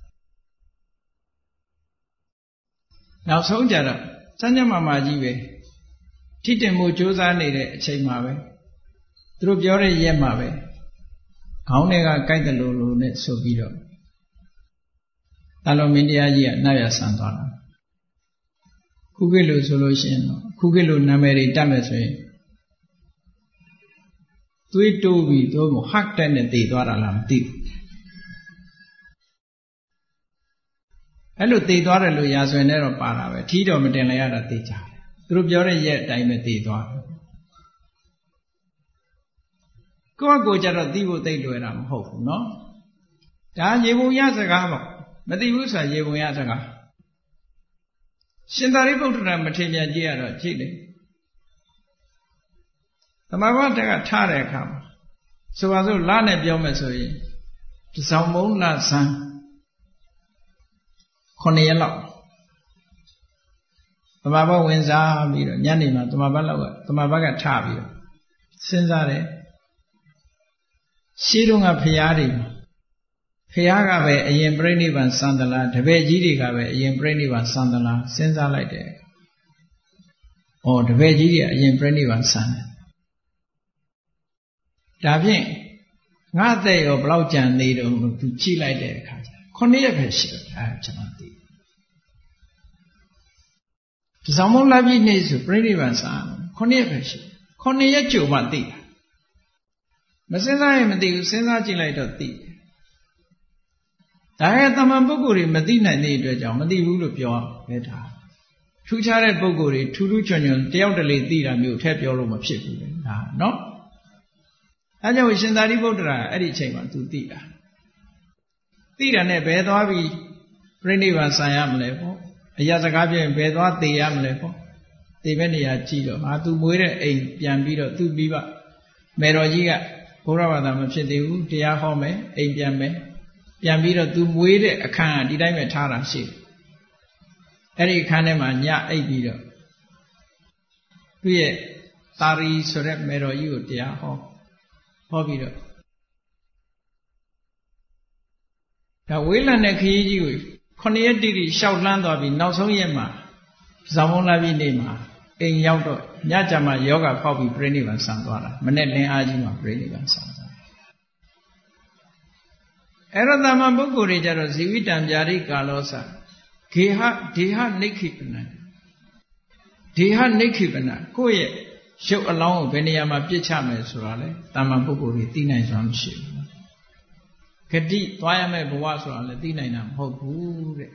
နောက်ဆုံးကြတော့စัญญမမာကြီးပဲထိတင်မှုစ조사နေတဲ့အချိန်မှာပဲသူတို့ပြောတဲ့ရက်မှာပဲခေါင်းထဲကကြိုက်တယ်လို့နဲ့ဆိုပြီးတော့တာလောမင်းတရားကြီးကနောက်ရဆန်သွားတာခုခေတ်လို့ဆိုလို့ရှိရင်တော့ခုခေတ်လို့နာမည်တွေတတ်မယ်ဆိုရင်သွေးတိုးပြီးတော့ဟတ်တဲ့နဲ့တည်သွားတာလားမသိဘူးအဲ့လိုတည်သွားတယ်လို့ရာဇဝင်နဲ့တော့ပါတာပဲထီးတော်မတင်လိုက်ရတာသိကြတယ်သူတို့ပြောတဲ့ရက်အတိုင်းပဲတည်သွားတယ်ကိုကြတော့သိဖို့သိလွယ်တာမဟုတ်ဘူးနော်ဒါရေပုံရစကားပေါ့မသိဘူးဆိုတာရေပုံရစကားရှင်သာရိပုတ္တရာမထေရပြန်ကြည့်ရတော့ကြည့်လေသမဘာဝတကထားတဲ့အခါမှာဆိုပါစို့လနဲ့ပြောမယ်ဆိုရင်တစောင်းမုံလဆန်း9ရက်လောက်သမဘာဝဝင်စားပြီးတော့ညနေမှာသမဘာကထပြီးတော့စဉ်းစားတယ်ရှင်းတော့ကဖရာတွေဖရာကပဲအရင်ပြိဋိဘံစံတလားတပည့်ကြီးတွေကပဲအရင်ပြိဋိဘံစံတလားစဉ်းစားလိုက်တယ်။ဩတပည့်ကြီးတွေအရင်ပြိဋိဘံစံတယ်။ဒါဖြင့်ငါအသက်ရောဘလောက်ကြံနေတော့သူကြည့်လိုက်တဲ့အခါကျ9ရက်ပဲရှိတယ်ကျွန်တော်သိ။ဒီဆောင်မလာပြည့်နေ့ဆိုပြိဋိဘံစံ9ရက်ပဲရှိတယ်။9ရက်ကြိုမှသိတာ။မစဉ်းစားရင်မသိဘူးစဉ်းစားကြည့်လိုက်တော့သိတယ်ဒါရဲ့တမန်ပုဂ္ဂိုလ်တွေမသိနိုင်တဲ့အတွက်ကြောင့်မသိဘူးလို့ပြောပဲဒါထူးခြားတဲ့ပုဂ္ဂိုလ်တွေထူးထူးချွန်ချွန်တယောက်တလေသိတာမျိုးထည့်ပြောလို့မဖြစ်ဘူးလေဒါနော်အဲကြောင့်ရှင်သာရိပုတ္တရာအဲ့ဒီအချိန်မှာသူသိတာနဲ့ဘယ်သွားပြီးပြိဋိဘံဆံရမလဲပေါ့အရာစကားပြောရင်ဘယ်သွားသေရမလဲပေါ့သေမဲ့နေရာကြည့်တော့သူမွေးတဲ့အိမ်ပြန်ပြီးတော့သူပြီးပါမေတော်ကြီးကဘုရားဘာသာမဖြစ်သေးဘူးတရားဟောမယ်အိမ်ပြန်မယ်ပြန်ပြီးတော့သူမွေးတဲ့အခန်းကဒီတိုင်းပဲထားတာရှိတယ်အဲ့ဒီအခန်းထဲမှာညအိပ်ပြီးတော့သူ့ရဲ့သာရီဆိုတဲ့မေတော်ကြီးကိုတရားဟောပြီးတော့ဒါဝေးလံတဲ့ခရီးကြီးကို9ရက်တိတိရှောက်လှမ်းသွားပြီးနောက်ဆုံးရက်မှာဇောင်းမုံလာပြီးနေမှာအိမ်ရောက်တော့ညကြမှာယောဂဖောက်ပြီးပြိဋိဘံဆံသွားတာမနဲ့လင်းအားကြီးမှာပြိဋိဘံဆံသွားအဲ့တော့တမန်ပုဂ္ဂိုလ်တွေကြတော့ဇီဝိတံဗျာတိကာလောစဒေဟနိခိပနံကိုယ့်ရဲ့ရုပ်အလောင်းကိုဘယ်နေရာမှာပြစ်ချမယ်ဆိုတာလေတမန်ပုဂ္ဂိုလ်တွေသိနိုင်စွာမရှိဘူးဂတိသွားရမယ့်ဘဝဆိုတာလည်းသိနိုင်တာမဟုတ်ဘူးတဲ့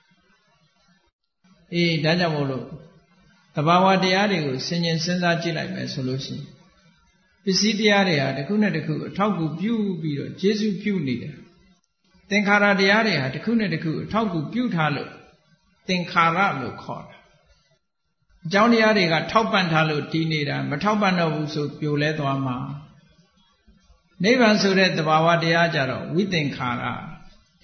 ဒါကြောင့်မို့လို့တဘာဝတရားတွေကိုဆင်ခြင်စဉ်းစားကြည့်လိုက်မယ်ဆိုလို့ရှိရင်ပစ္စည်းတရားတွေဟာတစ်ခုနဲ့တစ်ခုအထောက်အကူပြုပြီးတော့ကျေစုပြုနေတယ်သင်္ခါရတရားတွေဟာတစ်ခုနဲ့တစ်ခုအထောက်အကူပြုထားလို့သင်္ခါရလို့ခေါ်တာအကြောင်းတရားတွေကထောက်ပံ့ထားလို့တည်နေတာမထောက်ပံ့တော့ဘူးဆိုပြိုလဲသွားမှာနိဗ္ဗာန်ဆိုတဲ့သဘာဝတရားကြတော့ဝိသင်္ခါရတ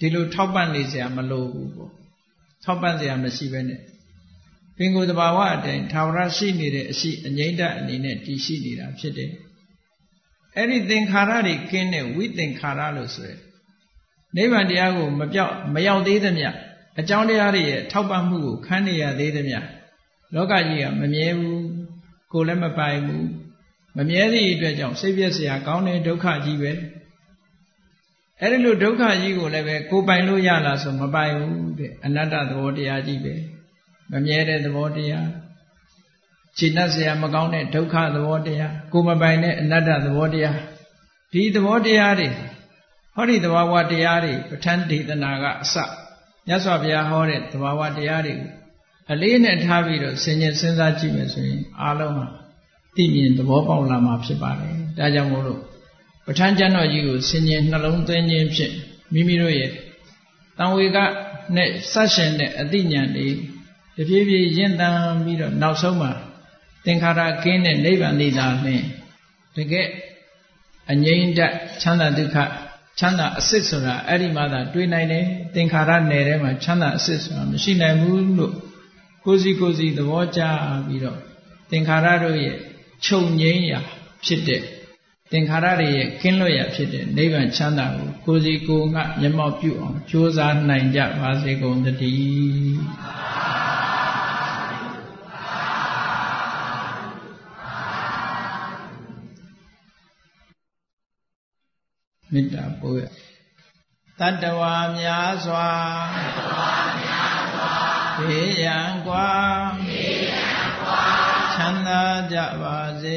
ဒီလိုထောက်ပံ့နေစရာမလိုဘူးပေါ့ထောက်ပံ့စရာမရှိဘဲနဲ့ပင်ကိုယ်တဘာဝအတိုင်းထာဝရရှိနေတဲ့အရှိအငြိမ့်တအနေနဲ့တည်ရှိနေတာဖြစ်တယ်အဲ့ဒီသင်္ခါရတွေကင်းတဲ့ဝိသင်္ခါရလို့ဆိုရယ်နိဗ္ဗာန်တရားကိုမရောက်သေးသမျှအကြောင်းတရားတွေရဲ့ထောက်ပံ့မှုကိုခံနေရသေးသမျှလောကကြီးကမမြဲဘူးကိုယ်လည်းမပိုင်ဘူးမမြဲသည့်အတွက်ကြောင့်စိတ်ပြည့်စရာကောင်းတဲ့ဒုက္ခကြီးပဲအဲ့ဒီလိုဒုက္ခကြီးကိုလည်းပဲကိုယ်ပိုင်လို့ရလားဆိုမပိုင်ဘူးတဲ့အနတ္တသဘောတရားကြီးပဲမမြဲတဲ့သဘောတရားခြေနှက်စရာမကောင်းတဲ့ဒုက္ခသဘောတရားကိုယ်မပိုင်တဲ့အနတ္တသဘောတရားဒီသဘောတရားတွေဟောဒီသဘာဝတရားတွေပဋ္ဌာန်းဒေသနာကအစမြတ်စွာဘုရားဟောတဲ့သဘာဝတရားတွေကိုအလေးနဲ့ထားပြီးတော့ဆင်ခြင်စဉ်းစားကြည့်မယ်ဆိုရင်အားလုံးဟာသိမြင်သဘောပေါက်လာမှာဖြစ်ပါတယ်ဒါကြောင့်မို့လို့ပဋ္ဌာန်းကျမ်းတော်ကြီးကိုဆင်ခြင်နှလုံးသွင်းခြင်းဖြင့်မိမိတို့ရဲ့တံဝေကနဲ့ဆက်ရှင်တဲ့အသိဉာဏ်တွေတဖြည်းဖြည်းရင့်တမ်းပြီးတော့နောက်ဆုံးမှာသင်္ခါရကင်းတဲ့နိဗ္ဗာန်လေးသာလျှင်တကယ်အငြိမ့်တချမ်းသာဒုက္ခချမ်းသာအစစ်ဆိုတာအဲ့ဒီမှသာတွေ့နိုင်တယ်သင်္ခါရနယ်ထဲမှာချမ်းသာအစစ်ဆိုတာမရှိနိုင်ဘူးလို့ကိုယ်စီသဘောကျပြီးတော့သင်္ခါရတို့ရဲ့ချုပ်ငြိမ်းရာဖြစ်တဲ့သင်္ခါရတွေရဲ့ကင်းလွတ်ရာဖြစ်တဲ့နိဗ္ဗာန်ချမ်းသာကိုကိုယ်စီကိုယ်ငှမျက်မှောက်ပြုအောင်ကြိုးစားနိုင်ကြပါစေကုန်သတည်းမေတ္တာပို့ရတတ္တဝါများစွာဘေးရန်ကွာချမ်းသာကြပါစေ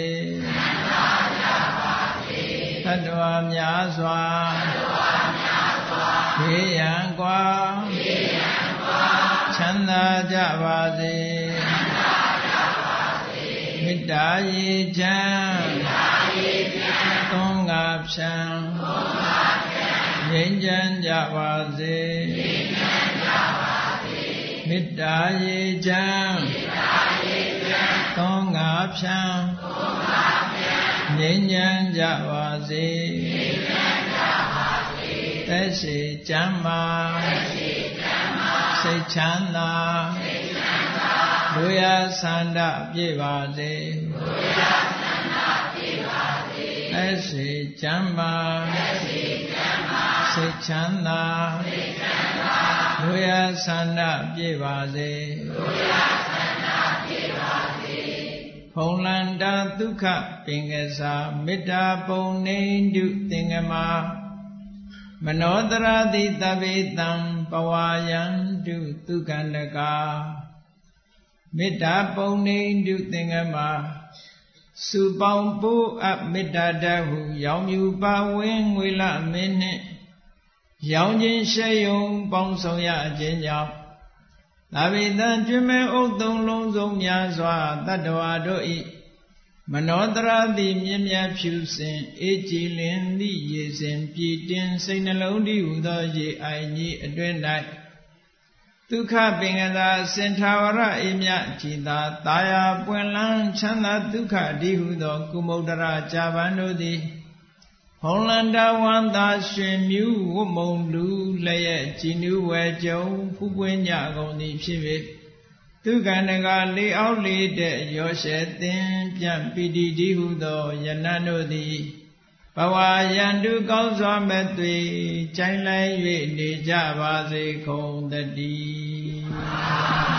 တတ္တဝါများစွာဘေးရန်ကွာချမ်းသာကြပါစေမေတ္တာရေချမ်းသုံးငါဖြံငြိမ်းချမ်းကြပါစေမေတ္တာရေချမ်းသုံးငါဖြံငြိမ်းချမ်းကြပါစေသက်ရှိကျမ်းမာစိတ်ချမ်းသာလူရဆန္ဒပြည့်ပါစေသက်ရှိကျမ်းမာစိတ်ချမ်းသာလူရဆန္ဒပြည့်ပါစေဖုံလန္တာဒုက္ခပင်ကစားမေတ္တာပုံနေတုသင်္ကမာမနောတရတိသဗ္ဗေတံပဝါယံတုဒုက္ခန္တကာမေတ္တာပုံနေတုသင်္ကမာစုပေါင်းပိုးအပ်မေတ္တာတဟုရောင်မြူပါဝင်းငွေလမင်းနှင့်ရောင်ခြင်းရှေယုံပေါင်းဆောင်ရခြင်းကြောင့်သဗ္ဗေတံကျွမ်းမဲ့ဥသုံးလုံးစုံများစွာတတ္တဝါတို့ဤမနောတရတိမြင့်မြတ်ဖြူစင်အေးကြည်လင်သည့်ရေစင်ပြည်တင်စိတ်နှလုံးတည်ဟူသောရေအိုင်ကြီးအတွင်၌ဒုက္ခပင်ကသာစင်ထာဝရအေမြကြည်သာတာယာပွင့်လန်းချမ်းသာဒုက္ခဒီဟုသောကုမုဒ္ဒရာဇာဗန်တို့သည်ဖုံလန္တဝန္တာရှင်မြူဝမုံလူလျက်ကြည်နူးဝဲကြုံဖူးပွင့်ကြကုန်သည်ဖြစ်၍ဒုက္ခန္တကလေးအောက်လေးတဲ့ရောရှဲသင်ပြန့်ပိတိဒီဟုသောယနတ်တို့သည်ဘဝယန္တုကောင်းစွာမဲ့သွေကြိုင်လိုက်၍နေကြပါစေကုန်သတည်း